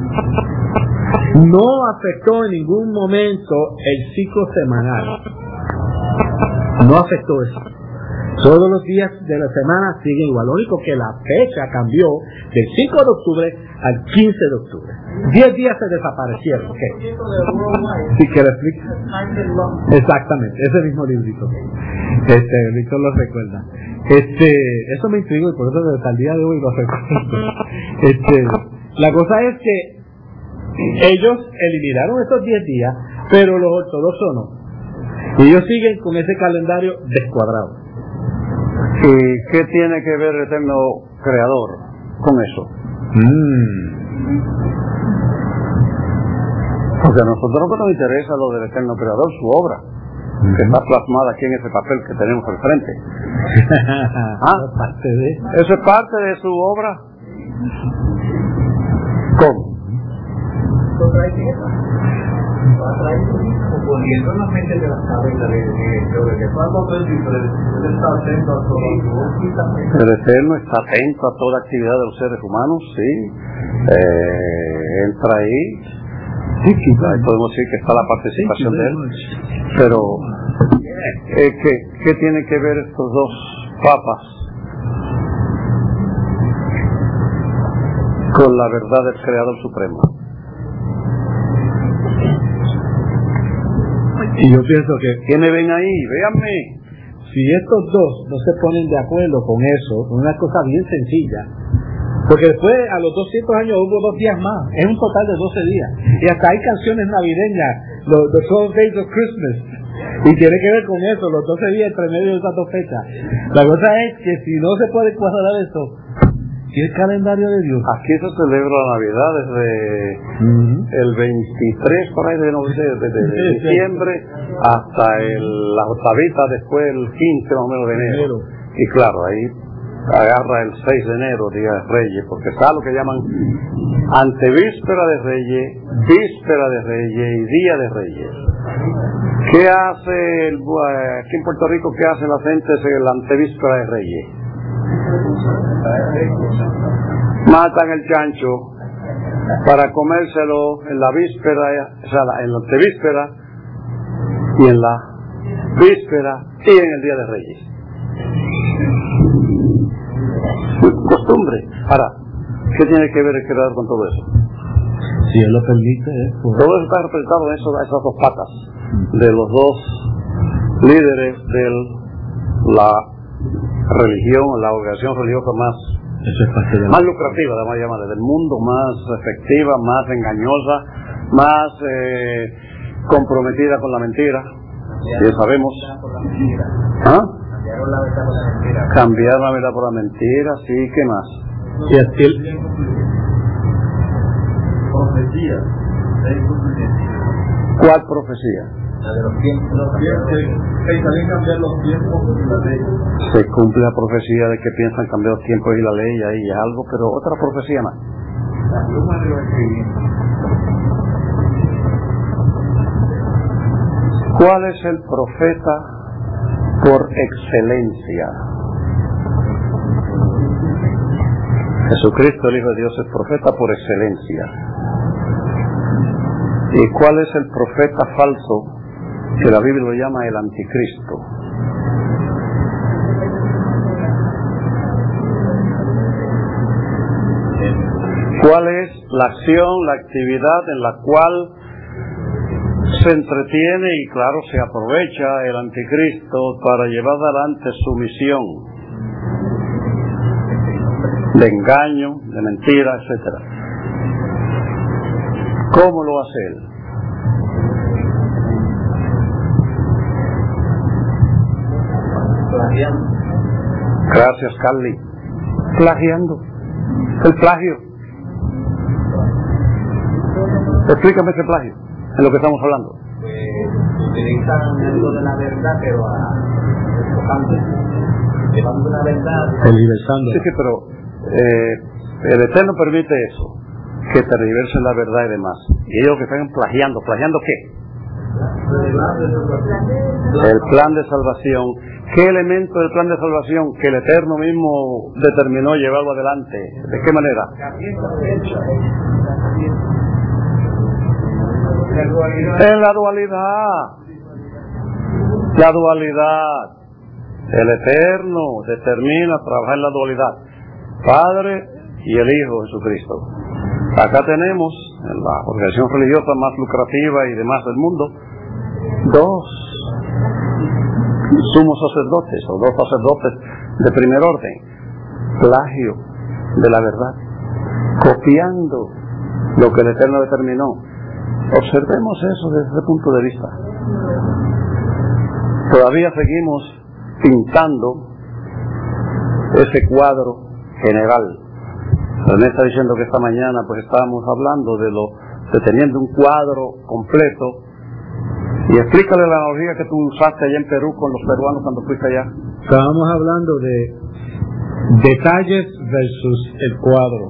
No afectó en ningún momento el ciclo semanal. No afectó eso. Todos los días de la semana siguen igual. Lo único que la fecha cambió del 5 de octubre al 15 de octubre. 10 días se desaparecieron. ¿Okay? ¿Sí que le explico? Exactamente, ese mismo librito. Víctor lo recuerda. Eso me intrigó y por eso hasta el día de hoy lo recuerdo. La cosa es que ellos eliminaron esos 10 días, pero los ortodoxos no. Y ellos siguen con ese calendario descuadrado. ¿Y qué tiene que ver el eterno creador con eso? Porque a nosotros no nos interesa lo del eterno creador, su obra, que está plasmada aquí en ese papel que tenemos al frente. ¿Eso es parte de su obra? ¿Cómo? Poniendo en la mente de las cabezas de cuando está atento a todo. El Eterno está atento a toda actividad de los seres humanos, sí. Entra ahí. Sí, podemos decir que está la participación de él. Pero, ¿qué tienen que ver estos dos papas con la verdad del Creador Supremo? Y yo pienso que ¿qué me ven ahí? Véanme. Si estos dos no se ponen de acuerdo con eso, con una cosa bien sencilla, porque después a los 200 años hubo 2 días más, es un total de 12 días, y hasta hay canciones navideñas, the 12 Days of Christmas, y tiene que ver con eso, los 12 días entre medio de esas dos fechas. La cosa es que si no se puede cuadrar eso, ¿y el calendario de Dios? Aquí se celebra la Navidad desde el 23 por ahí de diciembre hasta la octavita, después el 15 más o menos de enero. Y claro, ahí agarra el 6 de enero, Día de Reyes, porque está lo que llaman antevíspera de Reyes, víspera de Reyes y Día de Reyes. ¿Qué hace aquí en Puerto Rico? ¿Qué hacen las gentes en la antevíspera de Reyes? Matan el chancho para comérselo en la víspera, o sea, en la antevíspera y en la víspera y en el Día de Reyes. Costumbre. Ahora, ¿qué tiene que ver el creador con todo eso? Si él lo permite, todo eso está representado en esas dos patas de los dos líderes de la religión, la organización religiosa más lucrativa, vamos a llamarle, del mundo, más efectiva, más engañosa, más comprometida con la mentira. Ya sabemos. Cambiar la verdad por la mentira, sí, ¿qué más? Y así profecía. ¿Cuál profecía? La de los tiempos. Piensan cambiar los tiempos y la ley. Se cumple la profecía de que piensan cambiar los tiempos y la ley, ahí es algo, pero otra profecía más. La pluma de lo escribiendo. ¿Cuál es el profeta por excelencia? Jesucristo, el Hijo de Dios, es profeta por excelencia. ¿Y cuál es el profeta falso que la Biblia lo llama el anticristo? ¿Cuál es la acción, la actividad en la cual se entretiene y claro se aprovecha el anticristo para llevar adelante su misión de engaño, de mentira, etcétera? ¿Cómo lo hace él? Plagiando. Gracias, Carly. Plagiando. El plagio. Explícame ese plagio, en lo que estamos hablando. Utilizan algo de la verdad, pero llevando una verdad. Tergiversando. Sí, pero el Eterno permite eso, que tergiversen la verdad y demás. Y ellos que están plagiando. ¿Plagiando qué? El plan de salvación. ¿Qué elemento del plan de salvación que el Eterno mismo determinó llevarlo adelante? ¿De qué manera? En la dualidad. La dualidad. El Eterno determina trabajar en la dualidad. Padre y el Hijo Jesucristo. Acá tenemos, en la organización religiosa más lucrativa y demás del mundo, dos sumos sacerdotes o dos sacerdotes de primer orden. Plagio de la verdad. Copiando lo que el Eterno determinó. Observemos eso desde ese punto de vista. Todavía seguimos pintando ese cuadro general. René está diciendo que esta mañana pues estábamos hablando de teniendo un cuadro completo, y explícale la analogía que tú usaste allá en Perú con los peruanos cuando fuiste allá. Estábamos hablando de detalles versus el cuadro.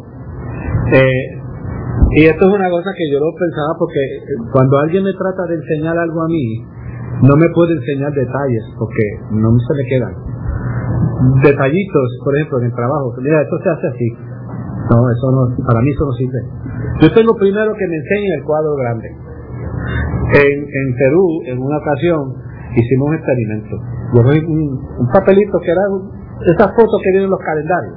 Y esto es una cosa que yo lo pensaba, porque cuando alguien me trata de enseñar algo a mí, no me puede enseñar detalles porque no se me quedan detallitos. Por ejemplo, en el trabajo, mira, esto se hace así. No, eso no, para mí eso no sirve. Yo tengo primero que me enseñen el cuadro grande. En Perú, en una ocasión, hicimos un experimento. Yo cogí un papelito que era esas fotos que vienen en los calendarios,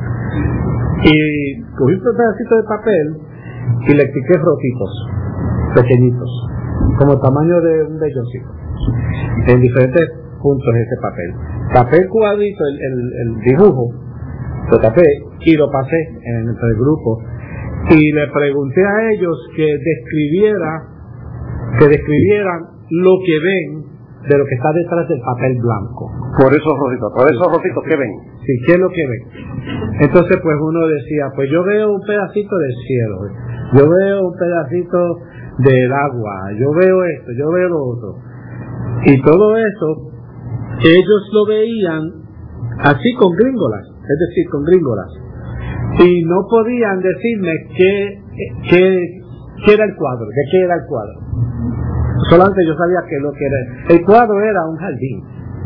y cogí un pedacito de papel y le piqué rotitos pequeñitos, como el tamaño de un velloncito, en diferentes puntos de ese papel cuadrito, el dibujo lo tapé y lo pasé entre el grupo, y le pregunté a ellos que describieran lo que ven de lo que está detrás del papel blanco. Por esos rotitos, ¿qué ven? Sí, ¿qué es lo que ven? Entonces pues uno decía, pues yo veo un pedacito del cielo, yo veo un pedacito del agua, yo veo esto, yo veo lo otro, y todo eso ellos lo veían así con gringolas, es decir, con gringolas, y no podían decirme qué era el cuadro, de qué era el cuadro. Solamente yo sabía que lo que era el cuadro era un jardín.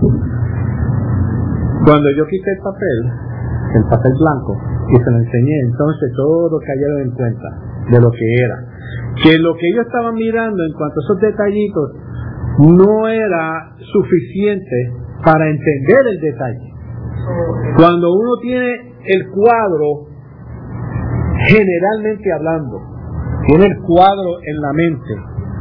Cuando yo quité el papel blanco, y se lo enseñé, entonces todo cayeron en cuenta de lo que era, que lo que ellos estaban mirando en cuanto a esos detallitos no era suficiente para entender el detalle. Cuando uno tiene el cuadro, generalmente hablando, tiene el cuadro en la mente,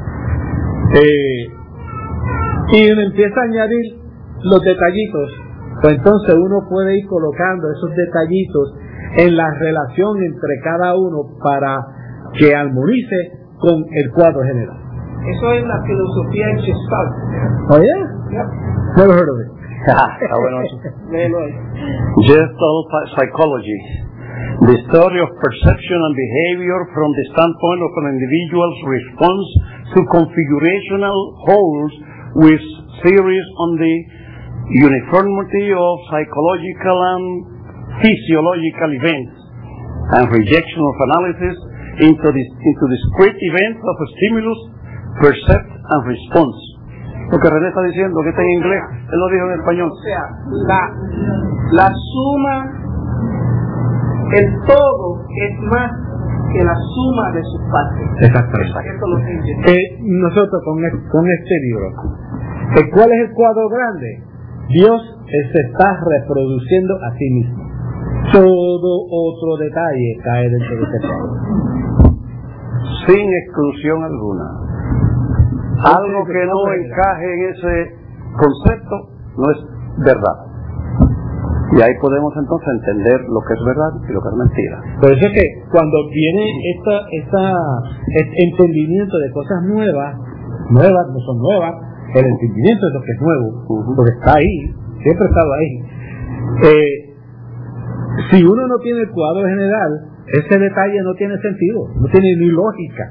y uno empieza a añadir los detallitos, pues entonces uno puede ir colocando esos detallitos en la relación entre cada uno para que armonice con el cuadro general. Eso es la filosofía en Gestalt. Oh yeah? Yep. Never heard of it. Está bueno eso. Gestalt psychology. The story of perception and behavior from the standpoint of an individual's response to configurational wholes with theories on the uniformity of psychological and physiological events and rejection of analysis into discrete events of stimulus, percept and response. Lo que René está diciendo, que está en inglés, él lo dijo en español. O sea, la suma, el todo es más que la suma de sus partes. Exactamente. Eso lo que nosotros con este libro, ¿cuál es el cuadro grande? Dios se está reproduciendo a sí mismo. Todo otro detalle cae dentro de este cuadro, sin exclusión alguna. Algo que no encaje en ese concepto no es verdad. Y ahí podemos entonces entender lo que es verdad y lo que es mentira. Por eso es que cuando viene este entendimiento de cosas nuevas no son nuevas, el entendimiento es lo que es nuevo, porque está ahí, siempre ha estado ahí. Si uno no tiene el cuadro general, ese detalle no tiene sentido, no tiene ni lógica.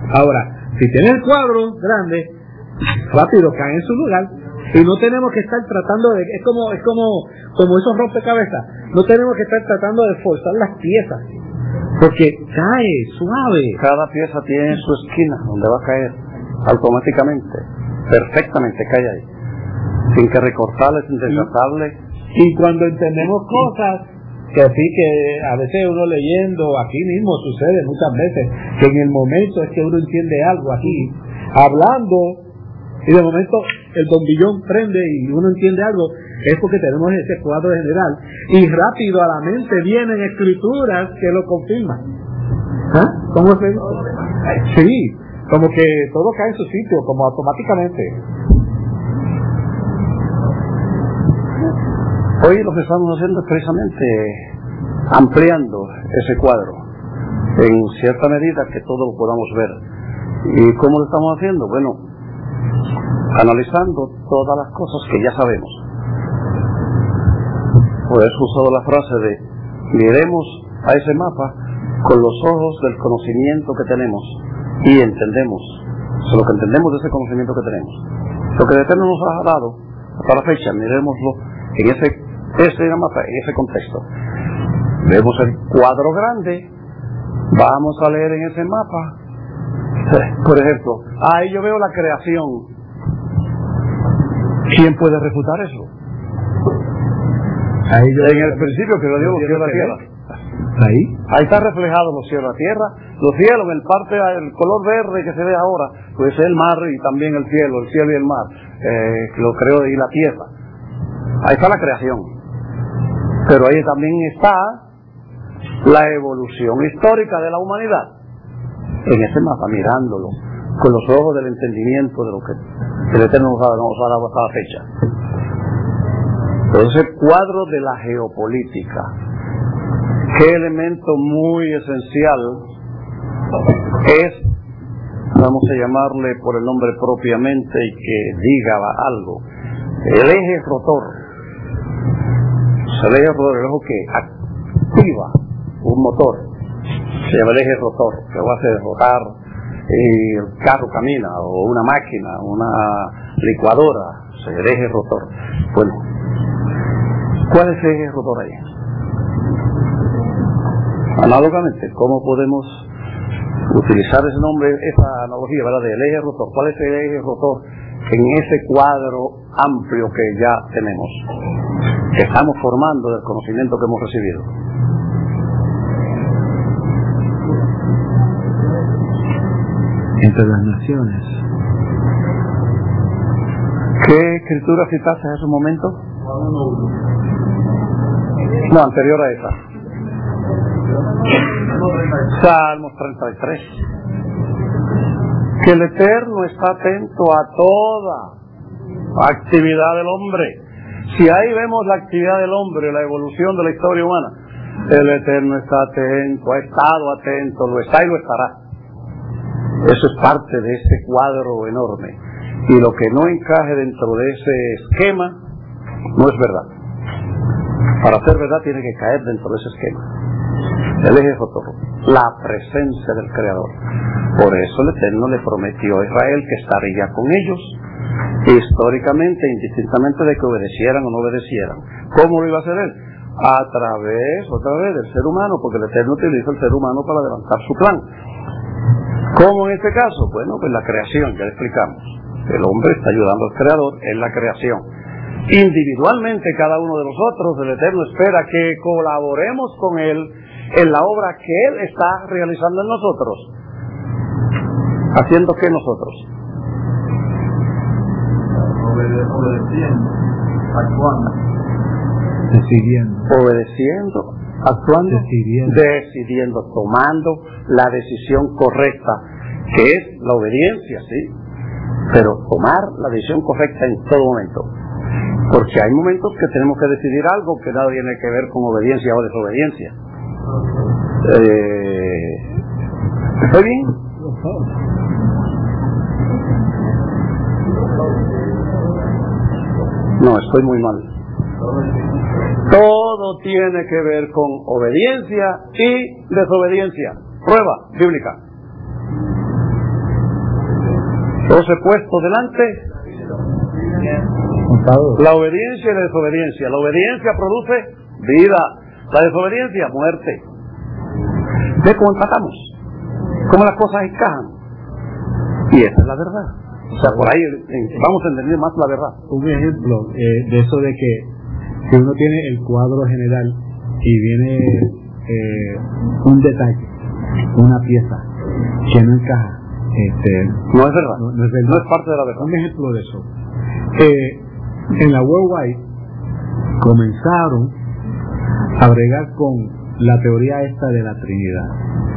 Ahora, si tienes el cuadro grande, rápido cae en su lugar. Y no tenemos que estar tratando de, es como esos rompecabezas, no tenemos que estar tratando de forzar las piezas, porque cae suave. Cada pieza tiene su esquina donde va a caer automáticamente, perfectamente cae ahí, sin que recortarle, sin desgastarle. Y cuando entendemos cosas, que así que a veces uno leyendo, aquí mismo sucede muchas veces, que en el momento es que uno entiende algo aquí, hablando, y de momento el bombillón prende y uno entiende algo, es porque tenemos ese cuadro general, y rápido a la mente vienen escrituras que lo confirman. ¿Ah? ¿Cómo se dice? Sí, como que todo cae en su sitio, como automáticamente. Hoy lo que estamos haciendo es precisamente ampliando ese cuadro en cierta medida que todo lo podamos ver. ¿Y cómo lo estamos haciendo? Bueno, analizando todas las cosas que ya sabemos. Por eso he usado la frase de miremos a ese mapa con los ojos del conocimiento que tenemos y entendemos, o sea, lo que entendemos de ese conocimiento que tenemos. Lo que el Eterno nos ha dado hasta la fecha, miremoslo en ese mapa, en ese contexto. Vemos el cuadro grande, vamos a leer en ese mapa, por ejemplo, ahí yo veo la creación. ¿Quién puede refutar eso? En el principio que lo dio los cielos y la tierra. Ahí está reflejado los cielos y la tierra. Los cielos, en parte el color verde que se ve ahora, pues es el mar y también el cielo y el mar, lo creó y la tierra. Ahí está la creación. Pero ahí también está la evolución histórica de la humanidad. En ese mapa, mirándolo con los ojos del entendimiento de lo que el Eterno nos ha dado hasta la fecha. Entonces, el cuadro de la geopolítica, qué elemento muy esencial es, vamos a llamarle por el nombre propiamente y que diga algo, el eje rotor. El eje rotor, el ojo que activa un motor, se llama el eje rotor, que va a hacer rotar y el carro camina, o una máquina, una licuadora, el eje rotor. Bueno, ¿cuál es el eje rotor ahí? Análogamente, ¿cómo podemos utilizar ese nombre, esa analogía, ¿verdad?, del eje rotor? ¿Cuál es el eje rotor en ese cuadro amplio que ya tenemos, que estamos formando del conocimiento que hemos recibido? Entre las naciones. ¿Qué escritura citaste en ese momento? No, anterior a esa. Salmos 33. Que el Eterno está atento a toda actividad del hombre. Si ahí vemos la actividad del hombre, la evolución de la historia humana, el Eterno está atento, ha estado atento, lo está y lo estará. Eso es parte de ese cuadro enorme. Y lo que no encaje dentro de ese esquema no es verdad. Para ser verdad tiene que caer dentro de ese esquema. El eje rotor, la presencia del Creador. Por eso el Eterno le prometió a Israel que estaría con ellos históricamente, indistintamente de que obedecieran o no obedecieran. ¿Cómo lo iba a hacer él? A través, otra vez, del ser humano, porque el Eterno utiliza el ser humano para adelantar su plan. ¿Cómo en este caso? Bueno, pues la creación, ya le explicamos. El hombre está ayudando al Creador en la creación. Individualmente, cada uno de nosotros, el Eterno espera que colaboremos con Él en la obra que Él está realizando en nosotros. ¿Haciendo qué nosotros? Obedeciendo, actuando. Obedeciendo, actuando, decidiendo, tomando la decisión correcta, que es la obediencia, sí, pero tomar la decisión correcta en todo momento, porque hay momentos que tenemos que decidir algo que nada tiene que ver con obediencia o desobediencia. ¿Estoy bien? No, estoy muy mal. Todo tiene que ver con obediencia y desobediencia. Prueba bíblica. Los he puesto delante. La obediencia y la desobediencia. La obediencia produce vida. La desobediencia, muerte. ¿Ve cómo empatamos? ¿Cómo las cosas encajan? Y esa es la verdad. O sea, por ahí vamos a entender más la verdad. Un ejemplo de eso de que si uno tiene el cuadro general y viene un detalle, una pieza que no encaja, no es verdad. No es parte de la verdad. Un ejemplo de eso. En la Worldwide comenzaron a bregar con la teoría esta de la Trinidad.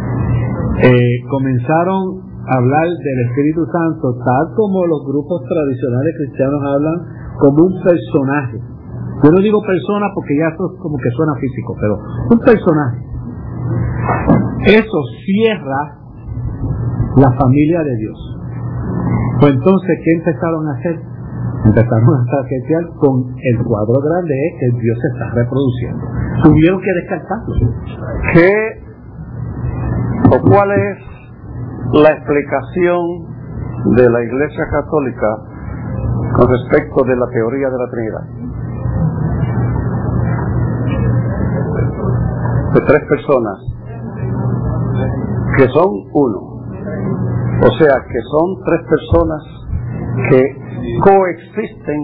Comenzaron a hablar del Espíritu Santo tal como los grupos tradicionales cristianos hablan, como un personaje. Yo no digo persona porque ya eso como que suena físico, pero un personaje. Eso cierra la familia de Dios. Pues entonces, ¿qué empezaron a hacer? Empezaron a tarjetear con el cuadro grande que Dios se está reproduciendo. Tuvieron que descartarlo. ¿Cuál es la explicación de la Iglesia Católica con respecto de la teoría de la Trinidad? De tres personas que son uno. O sea, que son tres personas que coexisten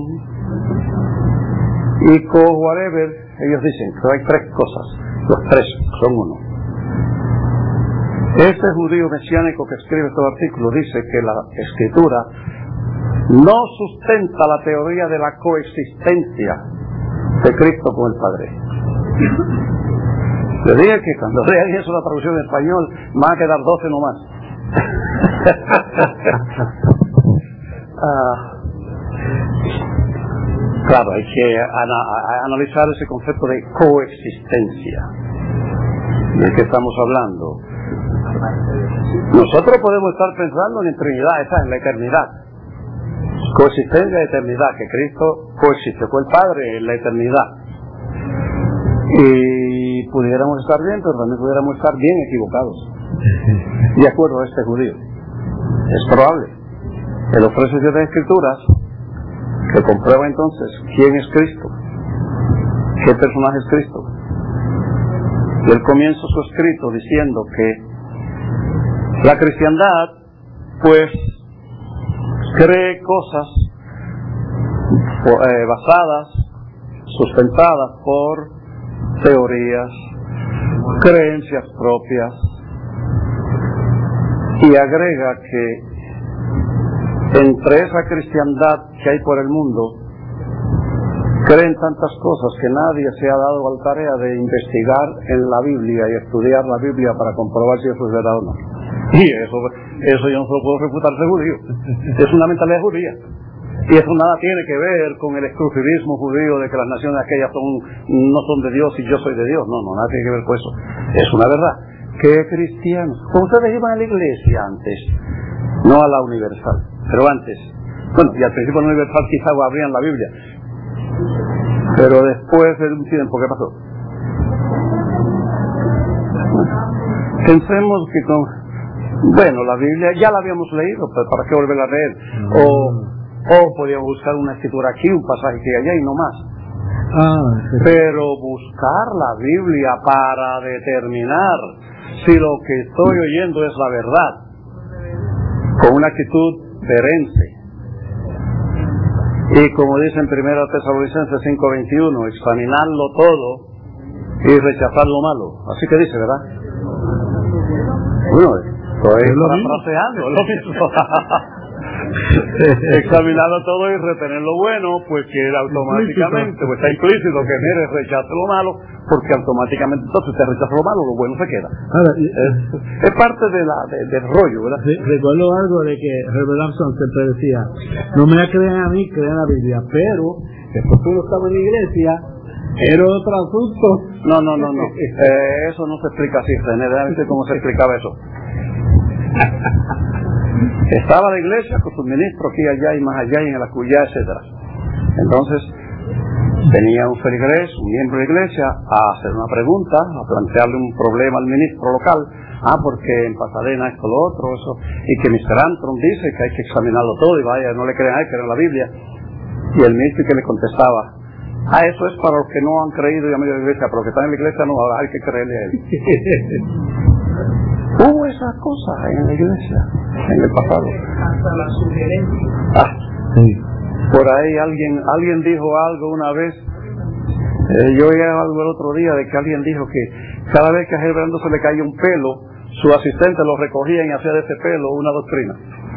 y co-whatever, ellos dicen que hay tres cosas, los tres son uno. Este judío mesiánico que escribe este artículo dice que la Escritura no sustenta la teoría de la coexistencia de Cristo con el Padre. Le dije que cuando lean eso la traducción en español van a quedar 12 nomás. Claro, hay que analizar ese concepto de coexistencia. ¿De qué estamos hablando? Nosotros podemos estar pensando en Trinidad, esa es la eternidad. Coexistencia de eternidad, que Cristo coexiste con el Padre en la eternidad. Y pudiéramos estar bien, pero también pudiéramos estar bien equivocados. De acuerdo a este judío. Es probable. Él ofrece ciertas escrituras que comprueba entonces quién es Cristo, qué personaje es Cristo. Y él comienza su escrito diciendo que la cristiandad pues cree cosas basadas, sustentadas por teorías, creencias propias, y agrega que entre esa cristiandad que hay por el mundo creen tantas cosas que nadie se ha dado a la tarea de investigar en la Biblia y estudiar la Biblia para comprobar si eso es verdad o no. Y eso yo no se lo puedo refutar de judío. Es una mentalidad judía. Y eso nada tiene que ver con el exclusivismo judío de que las naciones aquellas no son de Dios y yo soy de Dios. No, nada tiene que ver con eso. Es una verdad. ¿Qué cristianos? Como ustedes iban a la iglesia antes, no a la universal, pero antes. Bueno, y al principio en la universal quizá abrían la Biblia. Pero después de un tiempo, ¿qué pasó? Pensemos que bueno, la Biblia ya la habíamos leído, pero ¿para qué volverla a leer? O podíamos buscar una escritura aquí, un pasaje aquí y allá y no más. Pero buscar la Biblia para determinar si lo que estoy oyendo es la verdad, con una actitud perenne. Y como dice en 1 Tesalonicenses 5:21, examinarlo todo y rechazar lo malo. Así que dice, ¿verdad? Bueno, estoy parafraseando, lo mismo. Examinarlo todo y retener lo bueno, pues que automáticamente, pues está implícito que mire, rechace lo malo, porque automáticamente entonces usted rechaza lo malo, lo bueno se queda. Ahora, es parte del rollo, ¿verdad? Recuerdo algo de que Herbert Lambson siempre decía, no me la crean a mí, crean la Biblia, pero después que uno estaba en la iglesia, era otro asunto. No. Eso no se explica así, generalmente cómo se explicaba eso. Estaba la iglesia con sus ministros aquí, allá y más allá y en el acullá, etcétera. Entonces, Venía un feligrés, un miembro de la iglesia, a hacer una pregunta, a plantearle un problema al ministro local. Porque en Pasadena esto, lo otro, eso, y que Mr. Antron dice que hay que examinarlo todo, y vaya, no le crean a él, creen la Biblia. Y el ministro que le contestaba, eso es para los que no han creído y han venido a la iglesia, pero los que están en la iglesia no, hay que creerle a él. Hubo esas cosas en la iglesia, en el pasado. Hasta la sugerencia. Sí. Por ahí alguien dijo algo una vez, yo oí algo el otro día de que alguien dijo que cada vez que a Gerardo se le caía un pelo, su asistente lo recogía y hacía de ese pelo una doctrina.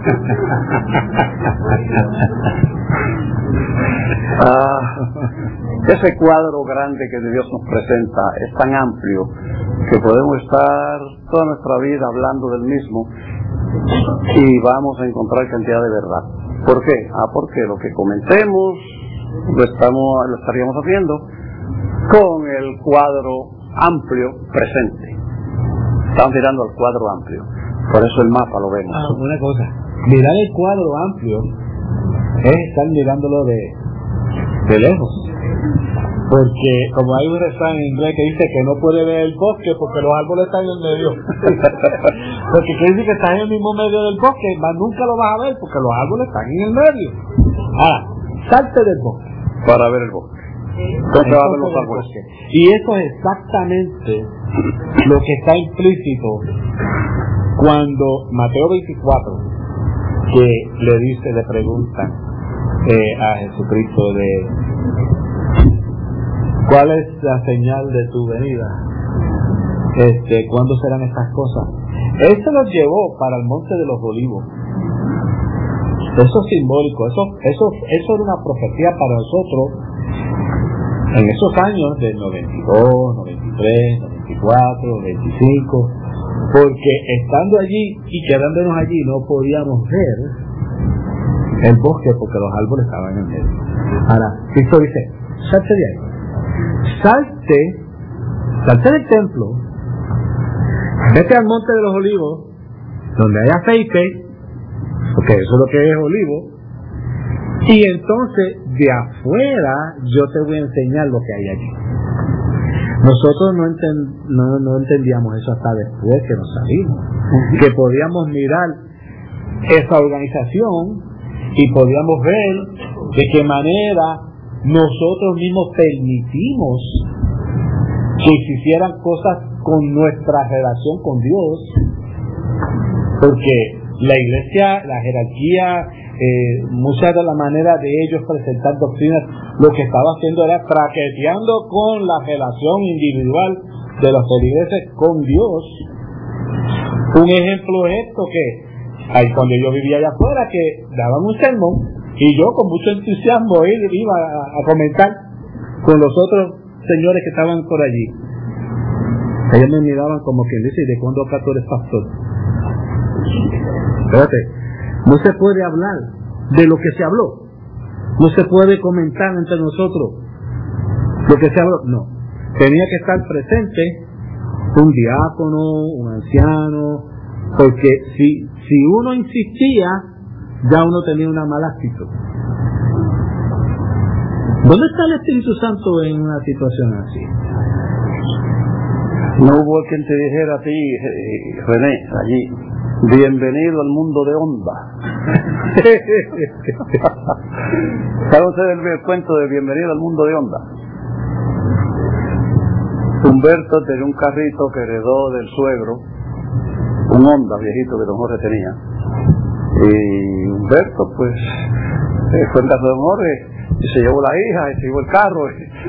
Ese cuadro grande que Dios nos presenta es tan amplio que podemos estar toda nuestra vida hablando del mismo y vamos a encontrar cantidad de verdad. ¿Por qué? Porque lo que comentemos lo estaríamos haciendo con el cuadro amplio presente. Estamos mirando al cuadro amplio, por eso el mapa lo vemos. Una cosa, mirar el cuadro amplio es estar mirándolo de lejos, porque como hay un refrán en inglés que dice que no puede ver el bosque porque los árboles están en el medio. Porque quiere decir que estás en el mismo medio del bosque, mas nunca lo vas a ver porque los árboles están en el medio. Salte del bosque para ver el bosque. Entonces va a ver los árboles. Y eso es exactamente lo que está implícito cuando Mateo 24, que le preguntan a Jesucristo ¿cuál es la señal de tu venida? ¿Cuándo serán estas cosas? Él se los llevó para el monte de los olivos. Eso es simbólico, eso era una profecía para nosotros en esos años del 92, 93, 94, 95, porque estando allí y quedándonos allí no podíamos ver el bosque porque los árboles estaban en el medio. Ahora, Cristo dice, salte de ahí, salte del templo, vete al monte de los olivos, donde hay aceite, porque eso es lo que es olivo, y entonces de afuera yo te voy a enseñar lo que hay allí. Nosotros no entendíamos eso hasta después que nos salimos, que podíamos mirar esa organización y podíamos ver de qué manera nosotros mismos permitimos que se hicieran cosas con nuestra relación con Dios, porque la iglesia, la jerarquía, muchas de las maneras de ellos presentar doctrinas, lo que estaba haciendo era traqueteando con la relación individual de los feligreses con Dios. Un ejemplo es esto, que cuando yo vivía allá afuera, que daban un sermón y yo con mucho entusiasmo iba a comentar con los otros señores que estaban por allí. Ellos me miraban como quien dice, ¿y de cuándo acá tú eres pastor? Espérate, no se puede hablar de lo que se habló, no se puede comentar entre nosotros lo que se habló, no, tenía que estar presente un diácono, un anciano, porque si uno insistía, ya uno tenía una mala actitud. ¿Dónde está el Espíritu Santo en una situación así? No hubo quien te dijera a ti, René, allí, bienvenido al mundo de Onda. ¿Saben ustedes el cuento de bienvenido al mundo de Onda? Humberto tenía un carrito que heredó del suegro, un Honda viejito que don Jorge tenía. Y Humberto, pues, fue en casa de don Jorge y se llevó la hija y se llevó el carro.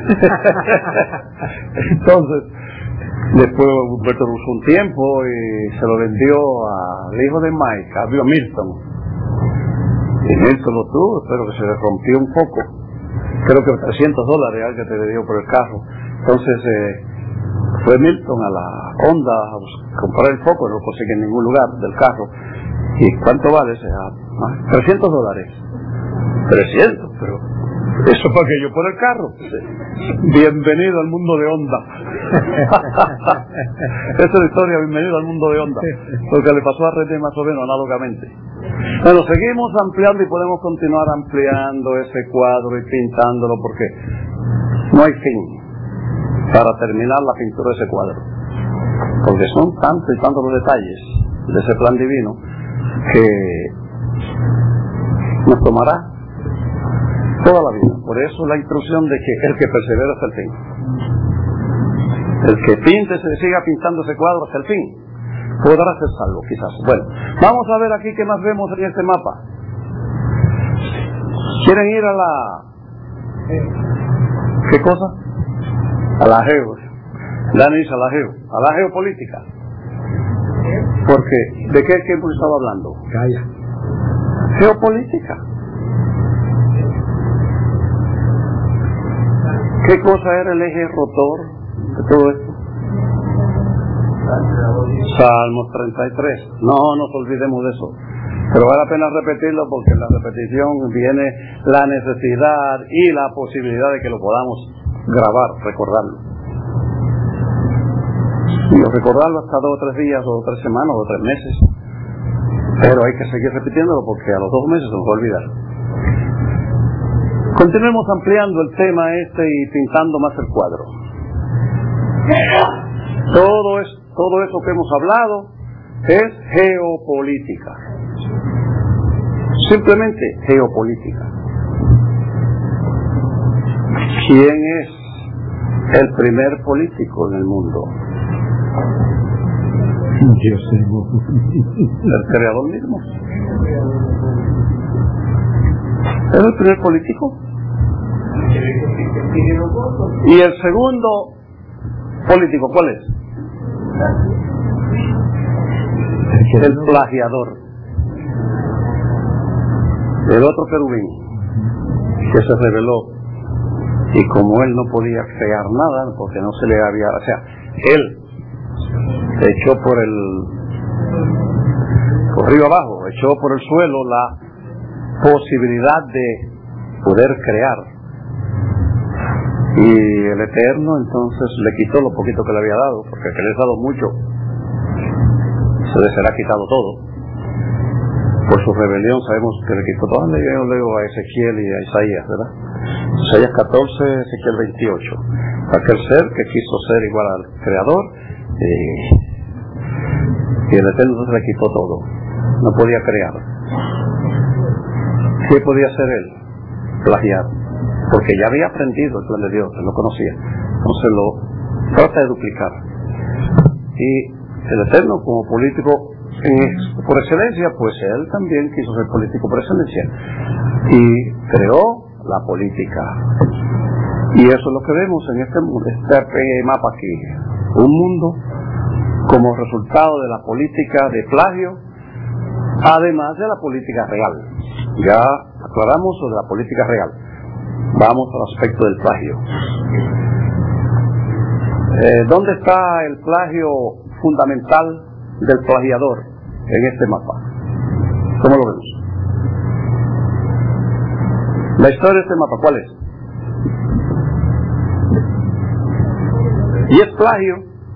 Entonces, después Humberto lo usó un tiempo y se lo vendió al hijo de Mike, a Milton. Y Milton lo tuvo, pero que se le rompió un poco. Creo que $300 al que te le dio por el carro. Entonces fue Milton a la Honda a comprar el foco, no lo consigue en ningún lugar del carro. ¿Y cuánto vale ese? $300. 300, pero eso para que yo por el carro. Bienvenido al mundo de Honda. Esa es la historia, bienvenido al mundo de Honda, porque le pasó a René más o menos análogamente. Bueno, seguimos ampliando y podemos continuar ampliando ese cuadro y pintándolo, porque No hay fin para terminar la pintura de ese cuadro, porque son tantos y tantos los detalles de ese plan divino que nos tomará toda la vida. Por eso la instrucción de que el que persevera hasta el fin, el que pinte, se siga pintando ese cuadro hasta el fin, podrá ser salvo, quizás. Bueno, vamos a ver aquí qué más vemos en este mapa. ¿Quieren ir a la... ¿qué cosa? A la geopolítica. Porque, ¿de qué hemos estado hablando? Geopolítica. ¿Qué cosa era el eje rotor de todo esto? Salmos 33. No nos olvidemos de eso. Pero vale la pena repetirlo, porque en la repetición viene la necesidad y la posibilidad de que lo podamos grabar, recordarlo. Y recordarlo hasta 2 o 3 días, o 3 semanas, o 3 meses. Pero hay que seguir repitiéndolo, porque a los 2 meses se nos va a olvidar. Continuemos ampliando el tema y pintando más el cuadro. Todo eso que hemos hablado es geopolítica. Simplemente geopolítica. ¿Quién es el primer político en el mundo? Dios mismo. El creador mismo. ¿Es el primer político? ¿Y el segundo político cuál es? El plagiador. El otro querubín que se reveló, y como él no podía crear nada porque no se le había, o sea, él echó por río abajo, echó por el suelo la posibilidad de poder crear, y el Eterno entonces le quitó lo poquito que le había dado, porque que le ha dado mucho se le será quitado todo. Por su rebelión sabemos que le quitó todo. Yo leo a Ezequiel y a Isaías, ¿verdad? Isaías 14, Ezequiel 28. Aquel ser que quiso ser igual al Creador, y el Eterno entonces le quitó todo. No podía crear. ¿Qué podía hacer él? Plagiar. Porque ya había aprendido el plan de Dios, él lo conocía. Entonces lo trata de duplicar. Y el Eterno, como político por excelencia, pues él también quiso ser político por excelencia y creó la política. Y eso es lo que vemos en este mapa aquí. Un mundo como resultado de la política de plagio, además de la política real. Ya aclaramos sobre la política real. Vamos al aspecto del plagio. ¿Dónde está el plagio fundamental del plagiador en este mapa? ¿Cómo lo vemos? La historia de este mapa, ¿cuál es? Y es plagio.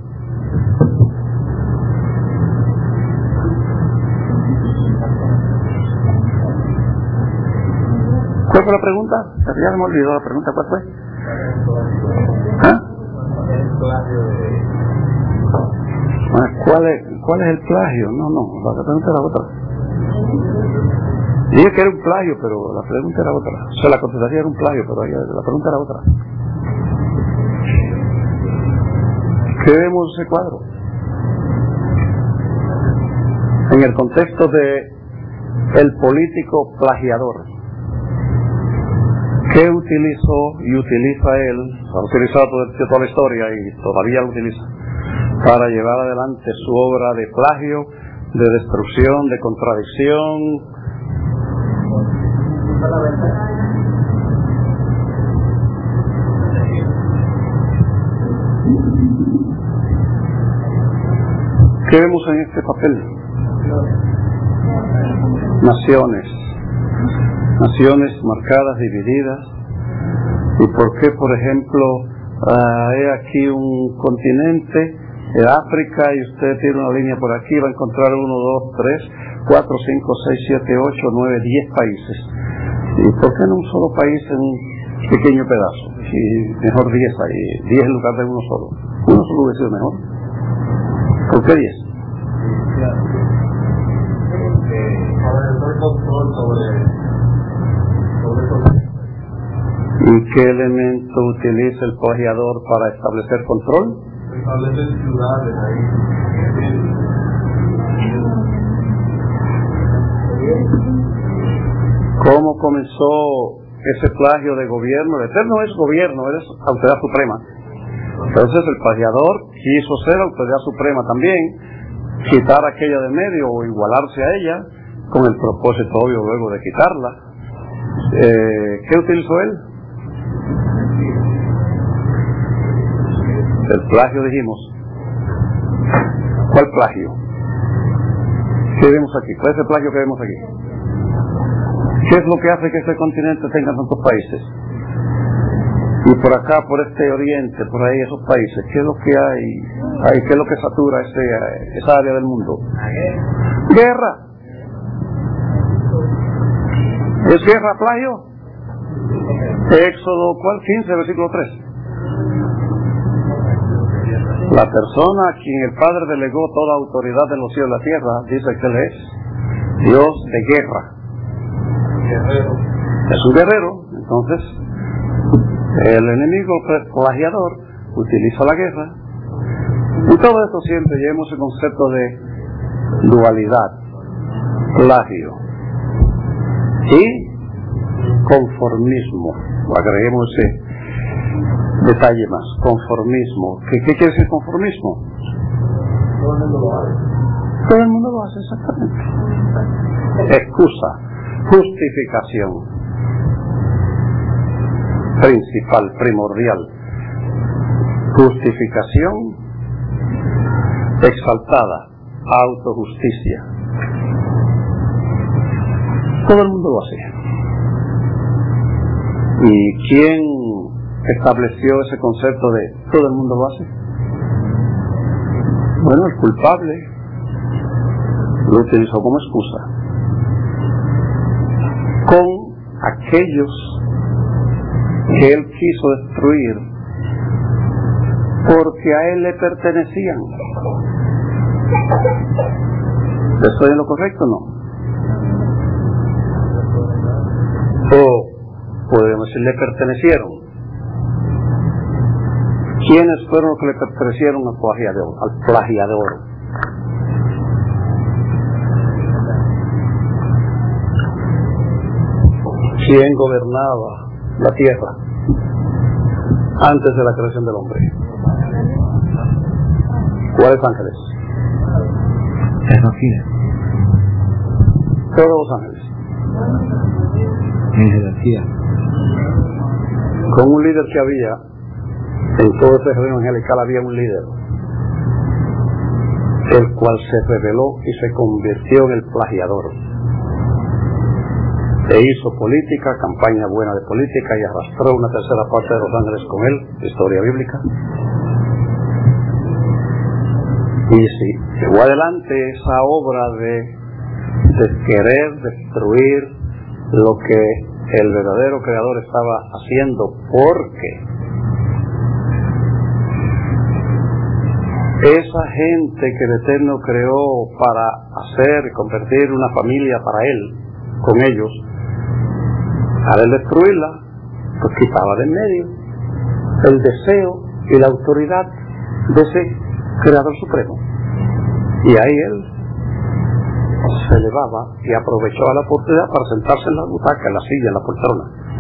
¿Cuál fue la pregunta? Ya se me olvidó la pregunta, ¿cuál fue? ¿Ah? ¿Cuál es el plagio? No, la pregunta era otra. Dije que era un plagio, pero la pregunta era otra. O sea, la contestación era un plagio, pero la pregunta era otra. ¿Qué vemos ese cuadro? En el contexto de el político plagiador. ¿Qué utilizó y utiliza él? Ha utilizado toda la historia y todavía lo utiliza para llevar adelante su obra de plagio, de destrucción, de contradicción. ¿Qué vemos en este papel? Naciones marcadas, divididas. ¿Y por qué, por ejemplo, hay aquí un continente, el África, y usted tiene una línea por aquí, va a encontrar 1, 2, 3, 4, 5, 6, 7, 8, 9, 10 países? ¿Y por qué no un solo país pequeño pedazo, y mejor 10 ahí, 10 en lugar de uno solo. Uno solo hubiera sido mejor. ¿Por qué 10? ¿Y qué elemento utiliza el plagiador para establecer control? Establecer ciudades ahí. ¿Cómo comenzó ese plagio de gobierno? El Eterno es gobierno, él es autoridad suprema. Entonces el plagiador quiso ser autoridad suprema también, quitar aquella de medio o igualarse a ella, con el propósito obvio luego de quitarla. ¿Qué utilizó él? El plagio, dijimos. ¿Cuál plagio? ¿Qué vemos aquí? ¿Cuál es el plagio que vemos aquí? ¿Qué es lo que hace que este continente tenga tantos países? Y por acá, por este oriente, por ahí esos países, ¿qué es lo que hay? ¿Qué es lo que satura esa área del mundo? Guerra. ¿Es guerra plagio? Éxodo, ¿cuál? 15, versículo 3. La persona a quien el Padre delegó toda autoridad en los cielos y la tierra, dice que él es Dios de guerra. Es un guerrero. Entonces el enemigo plagiador utiliza la guerra, y todo esto siempre llevamos el concepto de dualidad, plagio y conformismo. Agreguemos ese detalle más, conformismo. ¿Qué quiere decir conformismo? Todo el mundo lo hace. Todo el mundo lo hace, exactamente. Excusa, justificación principal, primordial. Justificación exaltada, autojusticia. Todo el mundo lo hace. ¿Y quién estableció ese concepto de todo el mundo lo hace? Bueno, el culpable lo utilizó como excusa con aquellos que él quiso destruir porque a él le pertenecían. ¿Estoy en lo correcto o no? O podemos decir le pertenecieron. ¿Quiénes fueron los que le pertenecieron al plagiador? ¿Quién gobernaba la tierra antes de la creación del hombre? ¿Cuáles ángeles? Todos los ángeles. En jerarquía. Con un líder que había, en todo ese reino angelical había un líder, el cual se rebeló y se convirtió en el plagiador. E hizo política, campaña buena de política, y arrastró una tercera parte de los ángeles con él, historia bíblica. Y sí, llegó adelante esa obra de querer destruir lo que el verdadero creador estaba haciendo, porque esa gente que el Eterno creó para hacer y convertir una familia para él, con ellos, al destruirla, pues quitaba de en medio el deseo y la autoridad de ese creador supremo. Y ahí él se elevaba y aprovechaba la oportunidad para sentarse en la butaca, en la silla, en la poltrona.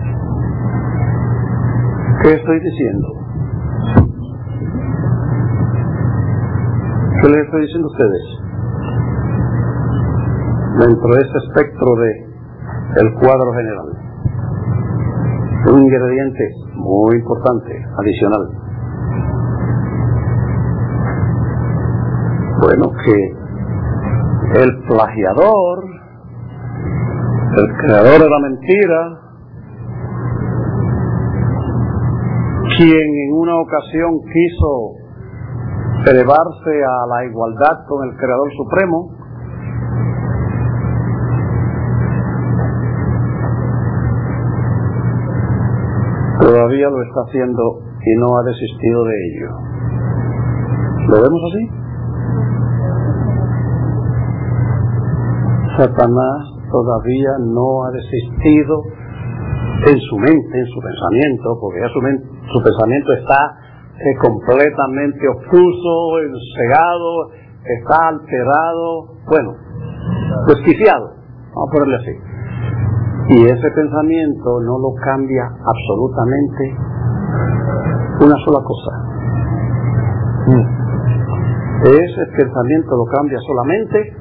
¿Qué estoy diciendo? ¿Qué les estoy diciendo a ustedes? Dentro de este espectro del cuadro general, un ingrediente muy importante, adicional. Bueno, que el plagiador, el creador de la mentira, quien en una ocasión quiso elevarse a la igualdad con el creador supremo, todavía lo está haciendo y no ha desistido de ello. ¿Lo vemos así? Satanás todavía no ha desistido en su mente, en su pensamiento, porque ya su pensamiento está completamente obtuso, cegado, está alterado, bueno, desquiciado, vamos a ponerle así. Y ese pensamiento no lo cambia absolutamente una sola cosa. Ese pensamiento lo cambia solamente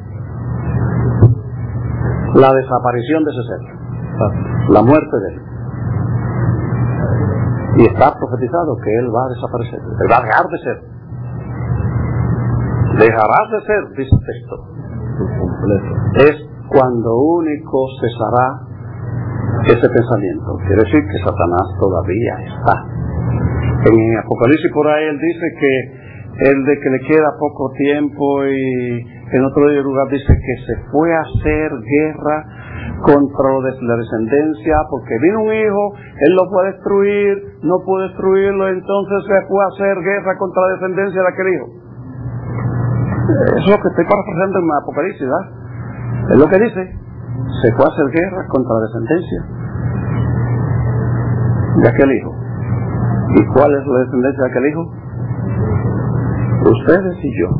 la desaparición de ese ser, la muerte de él. Y está profetizado que él va a desaparecer, él va a dejar de ser. Dejarás de ser, dice el texto. Es cuando único cesará ese pensamiento. Quiere decir que Satanás todavía está. En Apocalipsis por ahí él dice que el de que le queda poco tiempo, y en otro lugar dice que se fue a hacer guerra contra la descendencia, porque vino un hijo, él lo fue a destruir, no pudo destruirlo, entonces se fue a hacer guerra contra la descendencia de aquel hijo. Eso es lo que estoy parafraseando en Apocalipsis, ¿verdad? Es lo que dice, se fue a hacer guerra contra la descendencia de aquel hijo. ¿Y cuál es la descendencia de aquel hijo? Ustedes y yo.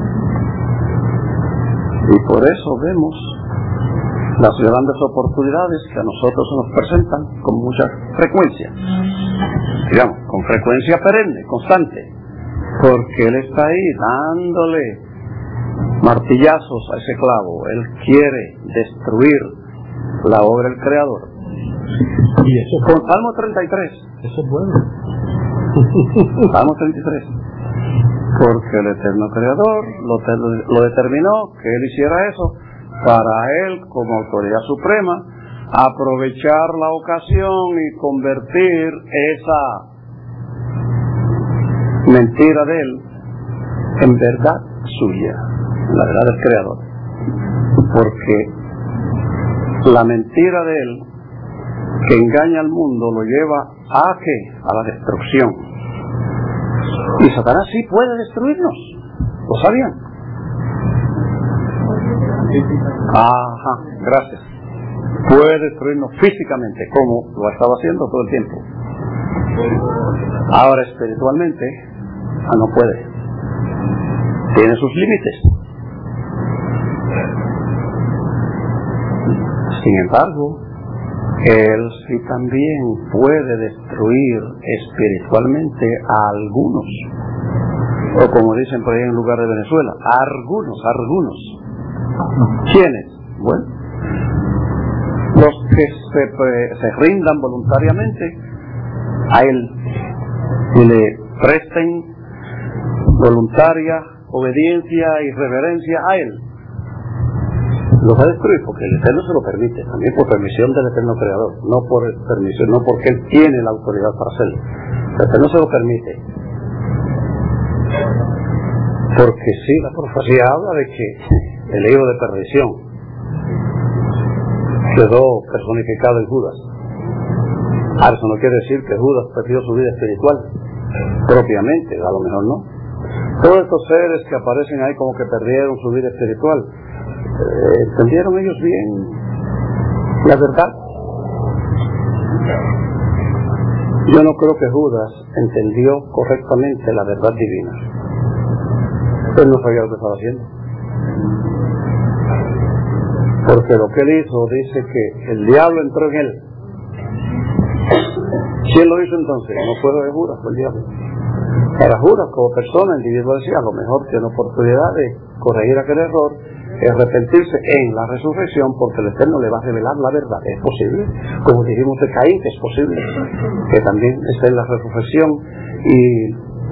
Y por eso vemos las grandes oportunidades que a nosotros nos presentan con mucha frecuencia, digamos, con frecuencia perenne, constante, porque Él está ahí dándole martillazos a ese clavo. Él quiere destruir la obra del Creador. Y eso con Salmo 33. Eso es bueno. Salmo 33. Porque el eterno Creador lo determinó que Él hiciera eso para Él, como autoridad suprema, aprovechar la ocasión y convertir esa mentira de Él en verdad suya, la verdad del Creador. Porque la mentira de Él, que engaña al mundo, lo lleva ¿a qué? A la destrucción. Y Satanás sí puede destruirnos. ¿Lo sabían? Ajá, gracias. Puede destruirnos físicamente, como lo ha estado haciendo todo el tiempo. Ahora espiritualmente, no puede. Tiene sus límites. Sin embargo, Él sí también puede destruir espiritualmente a algunos, o como dicen por ahí en lugar de Venezuela, algunos. ¿Quiénes? Bueno, los que se rindan voluntariamente a Él y le presten voluntaria obediencia y reverencia a Él. Lo va a destruir porque el Eterno se lo permite, también por permisión del Eterno Creador, no por permisión, no porque Él tiene la autoridad para hacerlo. El Eterno se lo permite. Porque sí, la profecía habla de que el hijo de perdición quedó personificado en Judas. Ahora, eso no quiere decir que Judas perdió su vida espiritual propiamente, a lo mejor no. Todos estos seres que aparecen ahí como que perdieron su vida espiritual, ¿entendieron ellos bien la verdad? Yo no creo que Judas entendió correctamente la verdad divina. Él no sabía lo que estaba haciendo. Porque lo que él hizo dice que el diablo entró en él. ¿Quién lo hizo entonces? No fue Judas, fue el diablo. Para Judas, como persona individual, decía, a lo mejor tiene oportunidad de corregir aquel error, es arrepentirse en la resurrección, porque el Eterno le va a revelar la verdad. Es posible, como dijimos de Caín, que es posible que también esté en la resurrección y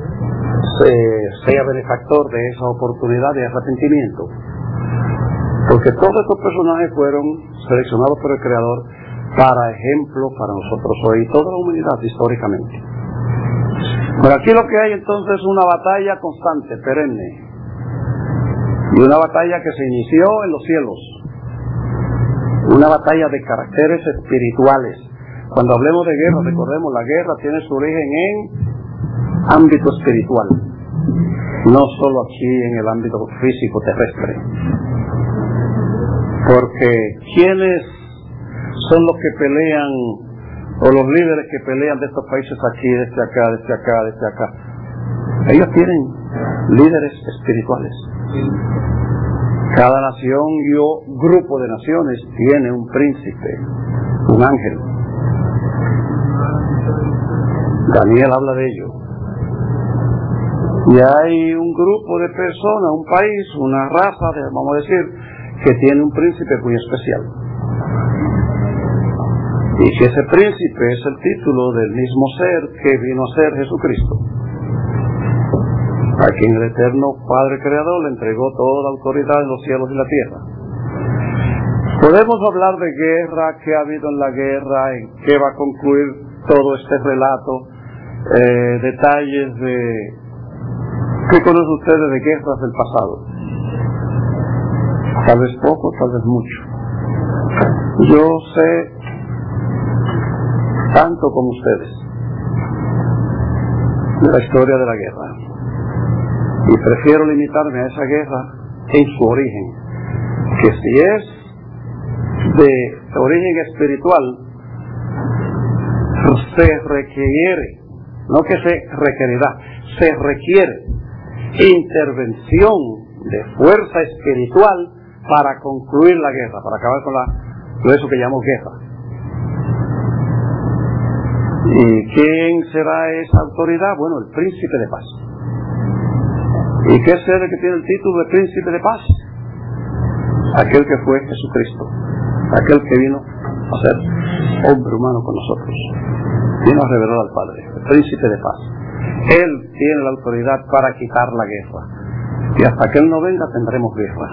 sea benefactor de esa oportunidad de arrepentimiento. Porque todos estos personajes fueron seleccionados por el Creador para ejemplo para nosotros hoy y toda la humanidad históricamente. Pero aquí lo que hay entonces es una batalla constante, perenne, y una batalla que se inició en los cielos, una batalla de caracteres espirituales, Cuando hablemos de guerra, recordemos, la guerra tiene su origen en ámbito espiritual, no solo aquí en el ámbito físico terrestre. Porque ¿quiénes son los que pelean, o los líderes que pelean de estos países aquí, desde acá? Ellos tienen líderes espirituales. Cada nación o grupo de naciones tiene un príncipe, un ángel. Daniel habla de ello. Y hay un grupo de personas, un país, una raza, vamos a decir, que tiene un príncipe muy especial. Y que ese príncipe es el título del mismo ser que vino a ser Jesucristo, a quien el eterno Padre Creador le entregó toda la autoridad en los cielos y la tierra. Podemos hablar de guerra, qué ha habido en la guerra, en qué va a concluir todo este relato, detalles de qué conocen ustedes de guerras del pasado. Tal vez poco, tal vez mucho. Yo sé tanto como ustedes de la historia de la guerra, y prefiero limitarme a esa guerra en su origen, que si es de origen espiritual, se requiere, no que se requerirá, se requiere intervención de fuerza espiritual para concluir la guerra, para acabar con eso que llamamos guerra. ¿Y quién será esa autoridad? Bueno, el príncipe de paz. ¿Y qué es el que tiene el título de príncipe de paz? Aquel que fue Jesucristo, aquel que vino a ser hombre humano con nosotros, vino a revelar al Padre, el príncipe de paz. Él tiene la autoridad para quitar la guerra, y hasta que Él no venga tendremos guerra.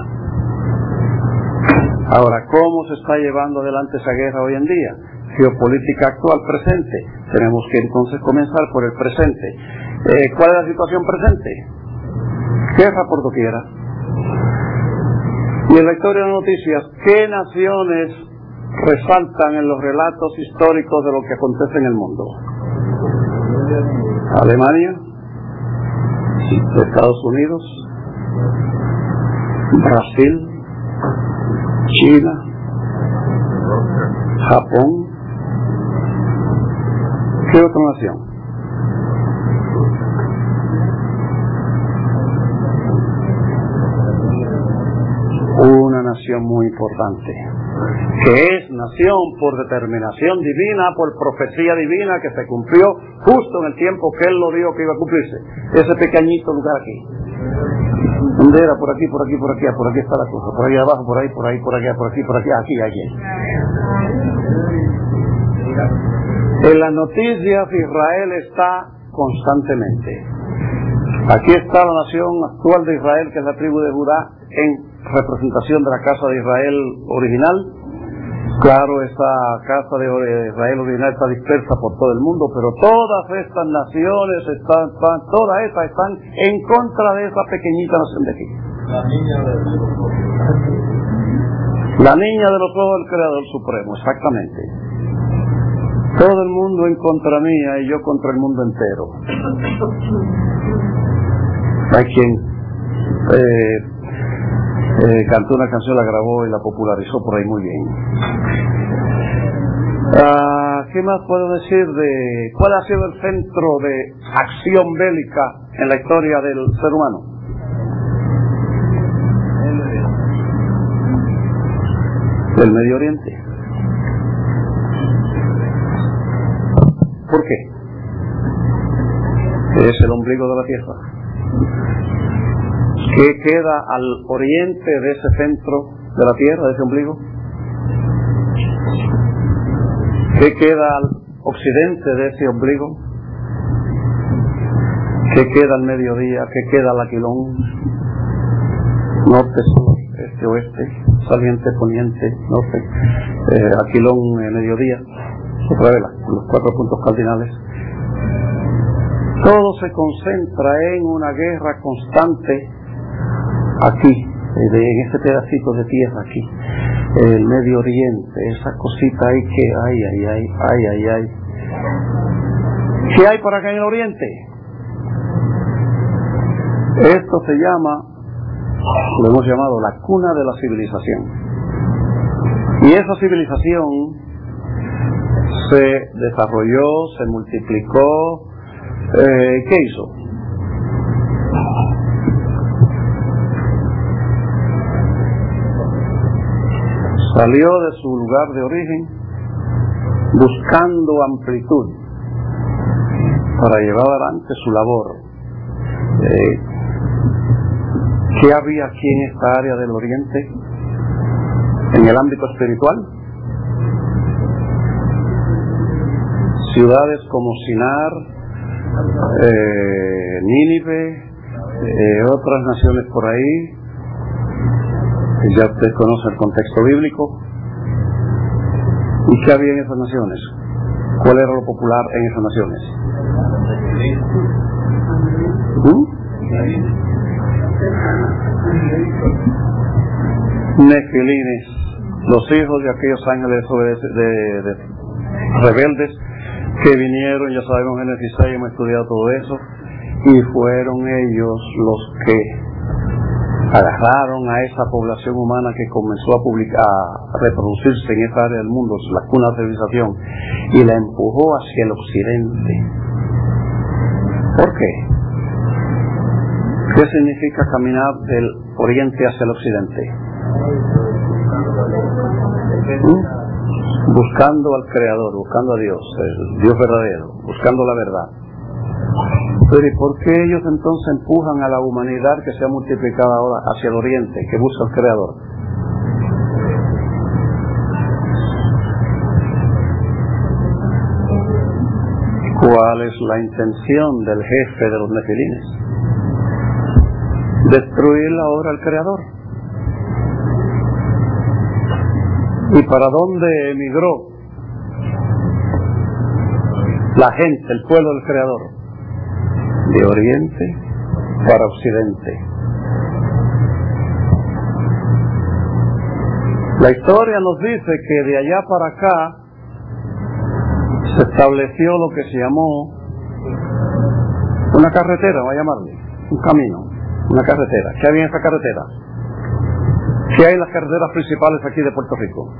Ahora, ¿cómo se está llevando adelante esa guerra hoy en día? Geopolítica actual presente. Tenemos que entonces comenzar por el presente. ¿Cuál es la situación presente? Guerra por doquiera. Y en la historia de noticias, ¿qué naciones resaltan en los relatos históricos de lo que acontece en el mundo? Alemania, Estados Unidos, Brasil, China, Japón. ¿Qué otra nación? Una nación muy importante, que es nación por determinación divina, por profecía divina que se cumplió justo en el tiempo que Él lo dijo que iba a cumplirse. Ese pequeñito lugar aquí. ¿Dónde era? Por aquí está la cosa. Por ahí abajo, por allá, por aquí, aquí. En las noticias Israel está constantemente. Aquí está la nación actual de Israel, que es la tribu de Judá, en representación de la casa de Israel original. Claro, esa casa de Israel original está dispersa por todo el mundo, pero todas estas naciones todas estas están en contra de esa pequeñita nación de aquí. La niña de los ojos del Creador Supremo, exactamente. Todo el mundo en contra mía y yo contra el mundo entero. Hay quien cantó una canción, la grabó y la popularizó por ahí muy bien. ¿Qué más puedo decir de cuál ha sido el centro de acción bélica en la historia del ser humano? El Medio Oriente. ¿Por qué? Es el ombligo de la tierra. ¿Qué queda al oriente de ese centro de la tierra, de ese ombligo? ¿Qué queda al occidente de ese ombligo? ¿Qué queda al mediodía? ¿Qué queda al aquilón? Norte, sur, este, oeste, saliente, poniente, norte, aquilón, mediodía. Otra vez los 4 puntos cardinales. Todo se concentra en una guerra constante aquí, en este pedacito de tierra aquí. el Medio Oriente, esa cosita ahí que ay. ¿Qué hay por acá en el Oriente? Esto se llama, lo hemos llamado la cuna de la civilización. Y esa civilización se desarrolló, se multiplicó. ¿Qué hizo? Salió de su lugar de origen buscando amplitud para llevar adelante su labor. ¿Qué había aquí en esta área del Oriente? En el ámbito espiritual, ciudades como Sinar, Nínive, otras naciones por ahí. Ya usted conoce el contexto bíblico. ¿Y qué había en esas naciones? ¿Cuál era lo popular en esas naciones? Nefilines, los hijos de aquellos ángeles rebeldes que vinieron, ya sabemos, en Génesis 6 hemos estudiado todo eso, y fueron ellos los que agarraron a esa población humana que comenzó a reproducirse en esa área del mundo, la cuna de la civilización, y la empujó hacia el occidente. ¿Por qué? ¿Qué significa caminar del oriente hacia el occidente? Buscando al Creador, buscando a Dios, el Dios verdadero, buscando la verdad. Pero ¿y por qué ellos entonces empujan a la humanidad que se ha multiplicado ahora hacia el oriente, que busca al Creador? ¿Cuál es la intención del jefe de los nefilines? Destruir la obra del Creador. ¿Y para dónde emigró la gente, el pueblo del Creador? De oriente para occidente. La historia nos dice que de allá para acá se estableció lo que se llamó una carretera, voy a llamarle, un camino, una carretera. ¿Qué había en esa carretera? ¿Qué hay en las carreteras principales aquí de Puerto Rico?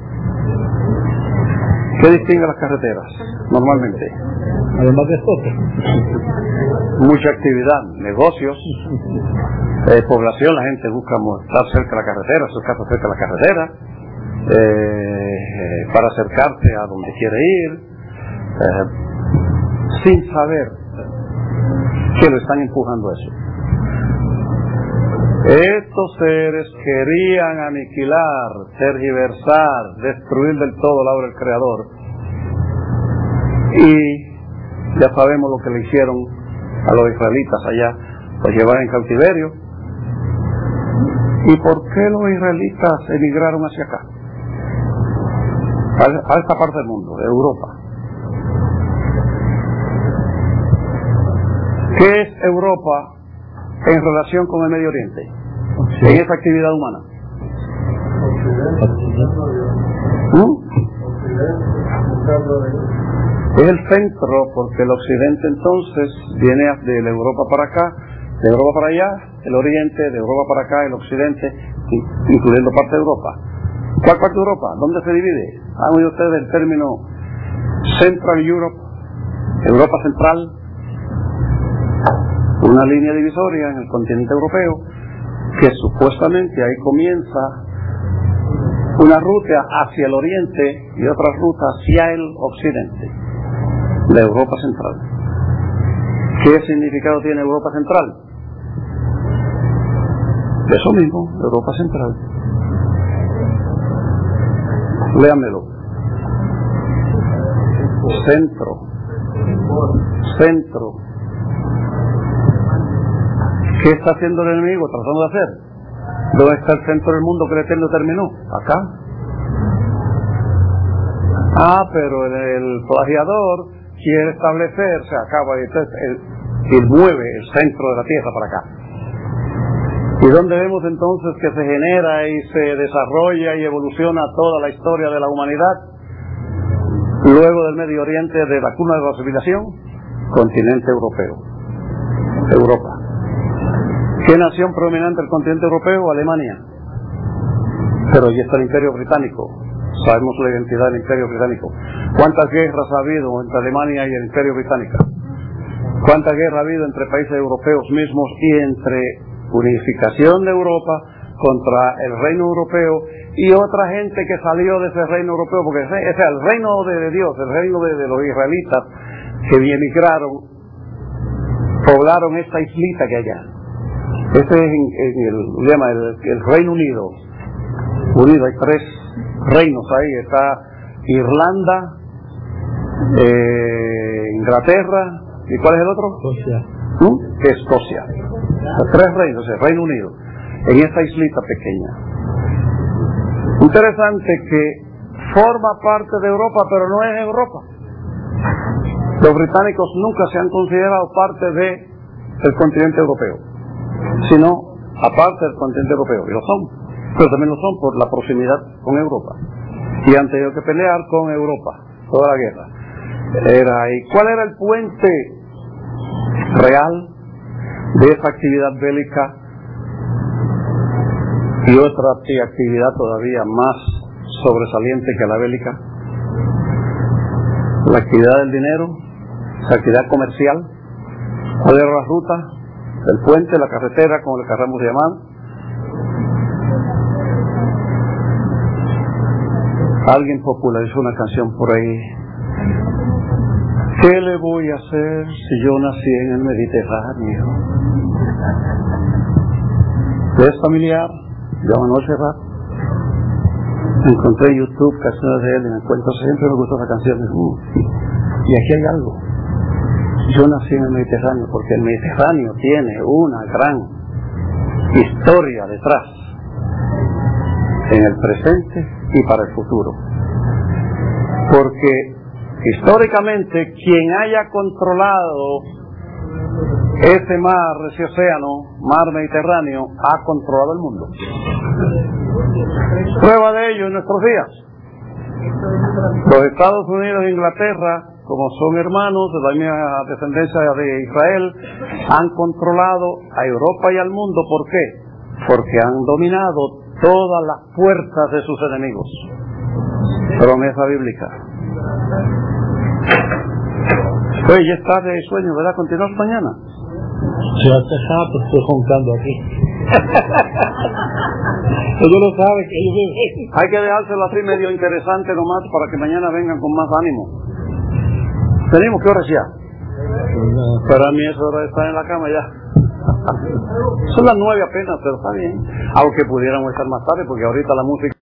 ¿Qué distingue las carreteras normalmente? Además de esto, mucha actividad, negocios, población, la gente busca estar cerca de la carretera, sus casas cerca de la carretera, para acercarse a donde quiere ir, sin saber que lo están empujando a eso. Estos seres querían aniquilar, tergiversar, destruir del todo la obra del Creador, y ya sabemos lo que le hicieron a los israelitas allá, los llevaron en cautiverio. ¿Y por qué los israelitas emigraron hacia acá? A esta parte del mundo, de Europa. ¿Qué es Europa en relación con el Medio Oriente? Sí. En esa actividad humana. Es el centro, porque el occidente entonces viene de la Europa para acá, de Europa para allá, el oriente, de Europa para acá, el occidente, incluyendo parte de Europa. ¿Cuál parte de Europa? ¿Dónde se divide? ¿Han oído ustedes el término Central Europe, Europa Central? Una línea divisoria en el continente europeo, que supuestamente ahí comienza una ruta hacia el oriente y otra ruta hacia el occidente, la Europa Central. ¿Qué significado tiene Europa Central? Eso mismo, Europa Central. Léamelo. Centro. ¿Qué está haciendo el enemigo? Tratando de hacer. ¿Dónde está el centro del mundo que el Eterno terminó? Acá. Pero el plagiador quiere establecerse acá, y mueve el centro de la tierra para acá. ¿Y dónde vemos entonces que se genera y se desarrolla y evoluciona toda la historia de la humanidad? Luego del Medio Oriente, de la cuna de la civilización, continente europeo. Europa. ¿Qué nación prominente del continente europeo? Alemania. Pero allí está el Imperio Británico. Sabemos la identidad del Imperio Británico. ¿Cuántas guerras ha habido entre Alemania y el Imperio Británico? ¿Cuánta guerra ha habido entre países europeos mismos y entre unificación de Europa contra el reino europeo y otra gente que salió de ese reino europeo? Porque ese es el reino de Dios, el reino de los israelitas que emigraron, poblaron esta islita que hay allá. Ese es el Reino Unido. Hay 3 reinos ahí. Está Irlanda, Inglaterra, ¿y cuál es el otro? Escocia. Escocia. Los 3 reinos, el Reino Unido, en esta islita pequeña. Interesante que forma parte de Europa, pero no es Europa. Los británicos nunca se han considerado parte del continente europeo, sino aparte del continente europeo, y lo son, pero también lo son por la proximidad con Europa, y han tenido que pelear con Europa toda la guerra. ¿Y cuál era el puente real de esa actividad bélica y otra actividad todavía más sobresaliente que la bélica? La actividad del dinero, la actividad comercial. ¿Cuál era la ruta? El puente, la carretera, como le queramos llamar. Alguien popularizó una canción por ahí. ¿Qué le voy a hacer si yo nací en el Mediterráneo? ¿Es familiar? Yo no sé rap. Encontré en YouTube canciones de él y me encuentro, siempre me gustó esa canción. Y aquí hay algo. Yo nací en el Mediterráneo porque el Mediterráneo tiene una gran historia detrás, en el presente y para el futuro. Porque históricamente quien haya controlado ese mar, ese océano, mar Mediterráneo, ha controlado el mundo. Prueba de ello en nuestros días. Los Estados Unidos e Inglaterra, como son hermanos de la misma descendencia de Israel, han controlado a Europa y al mundo. ¿Por qué? Porque han dominado todas las puertas de sus enemigos. Promesa bíblica. Oye, ya está de sueño, ¿verdad? ¿Continuamos mañana? Si vas a dejar, pues estoy juntando aquí. Ellos lo saben que ellos viven. Hay que dejárselo así medio interesante nomás para que mañana vengan con más ánimo. Tenemos que hora ya. Para mí es hora de estar en la cama ya. Son las 9 apenas, pero está bien. Aunque pudiéramos estar más tarde porque ahorita la música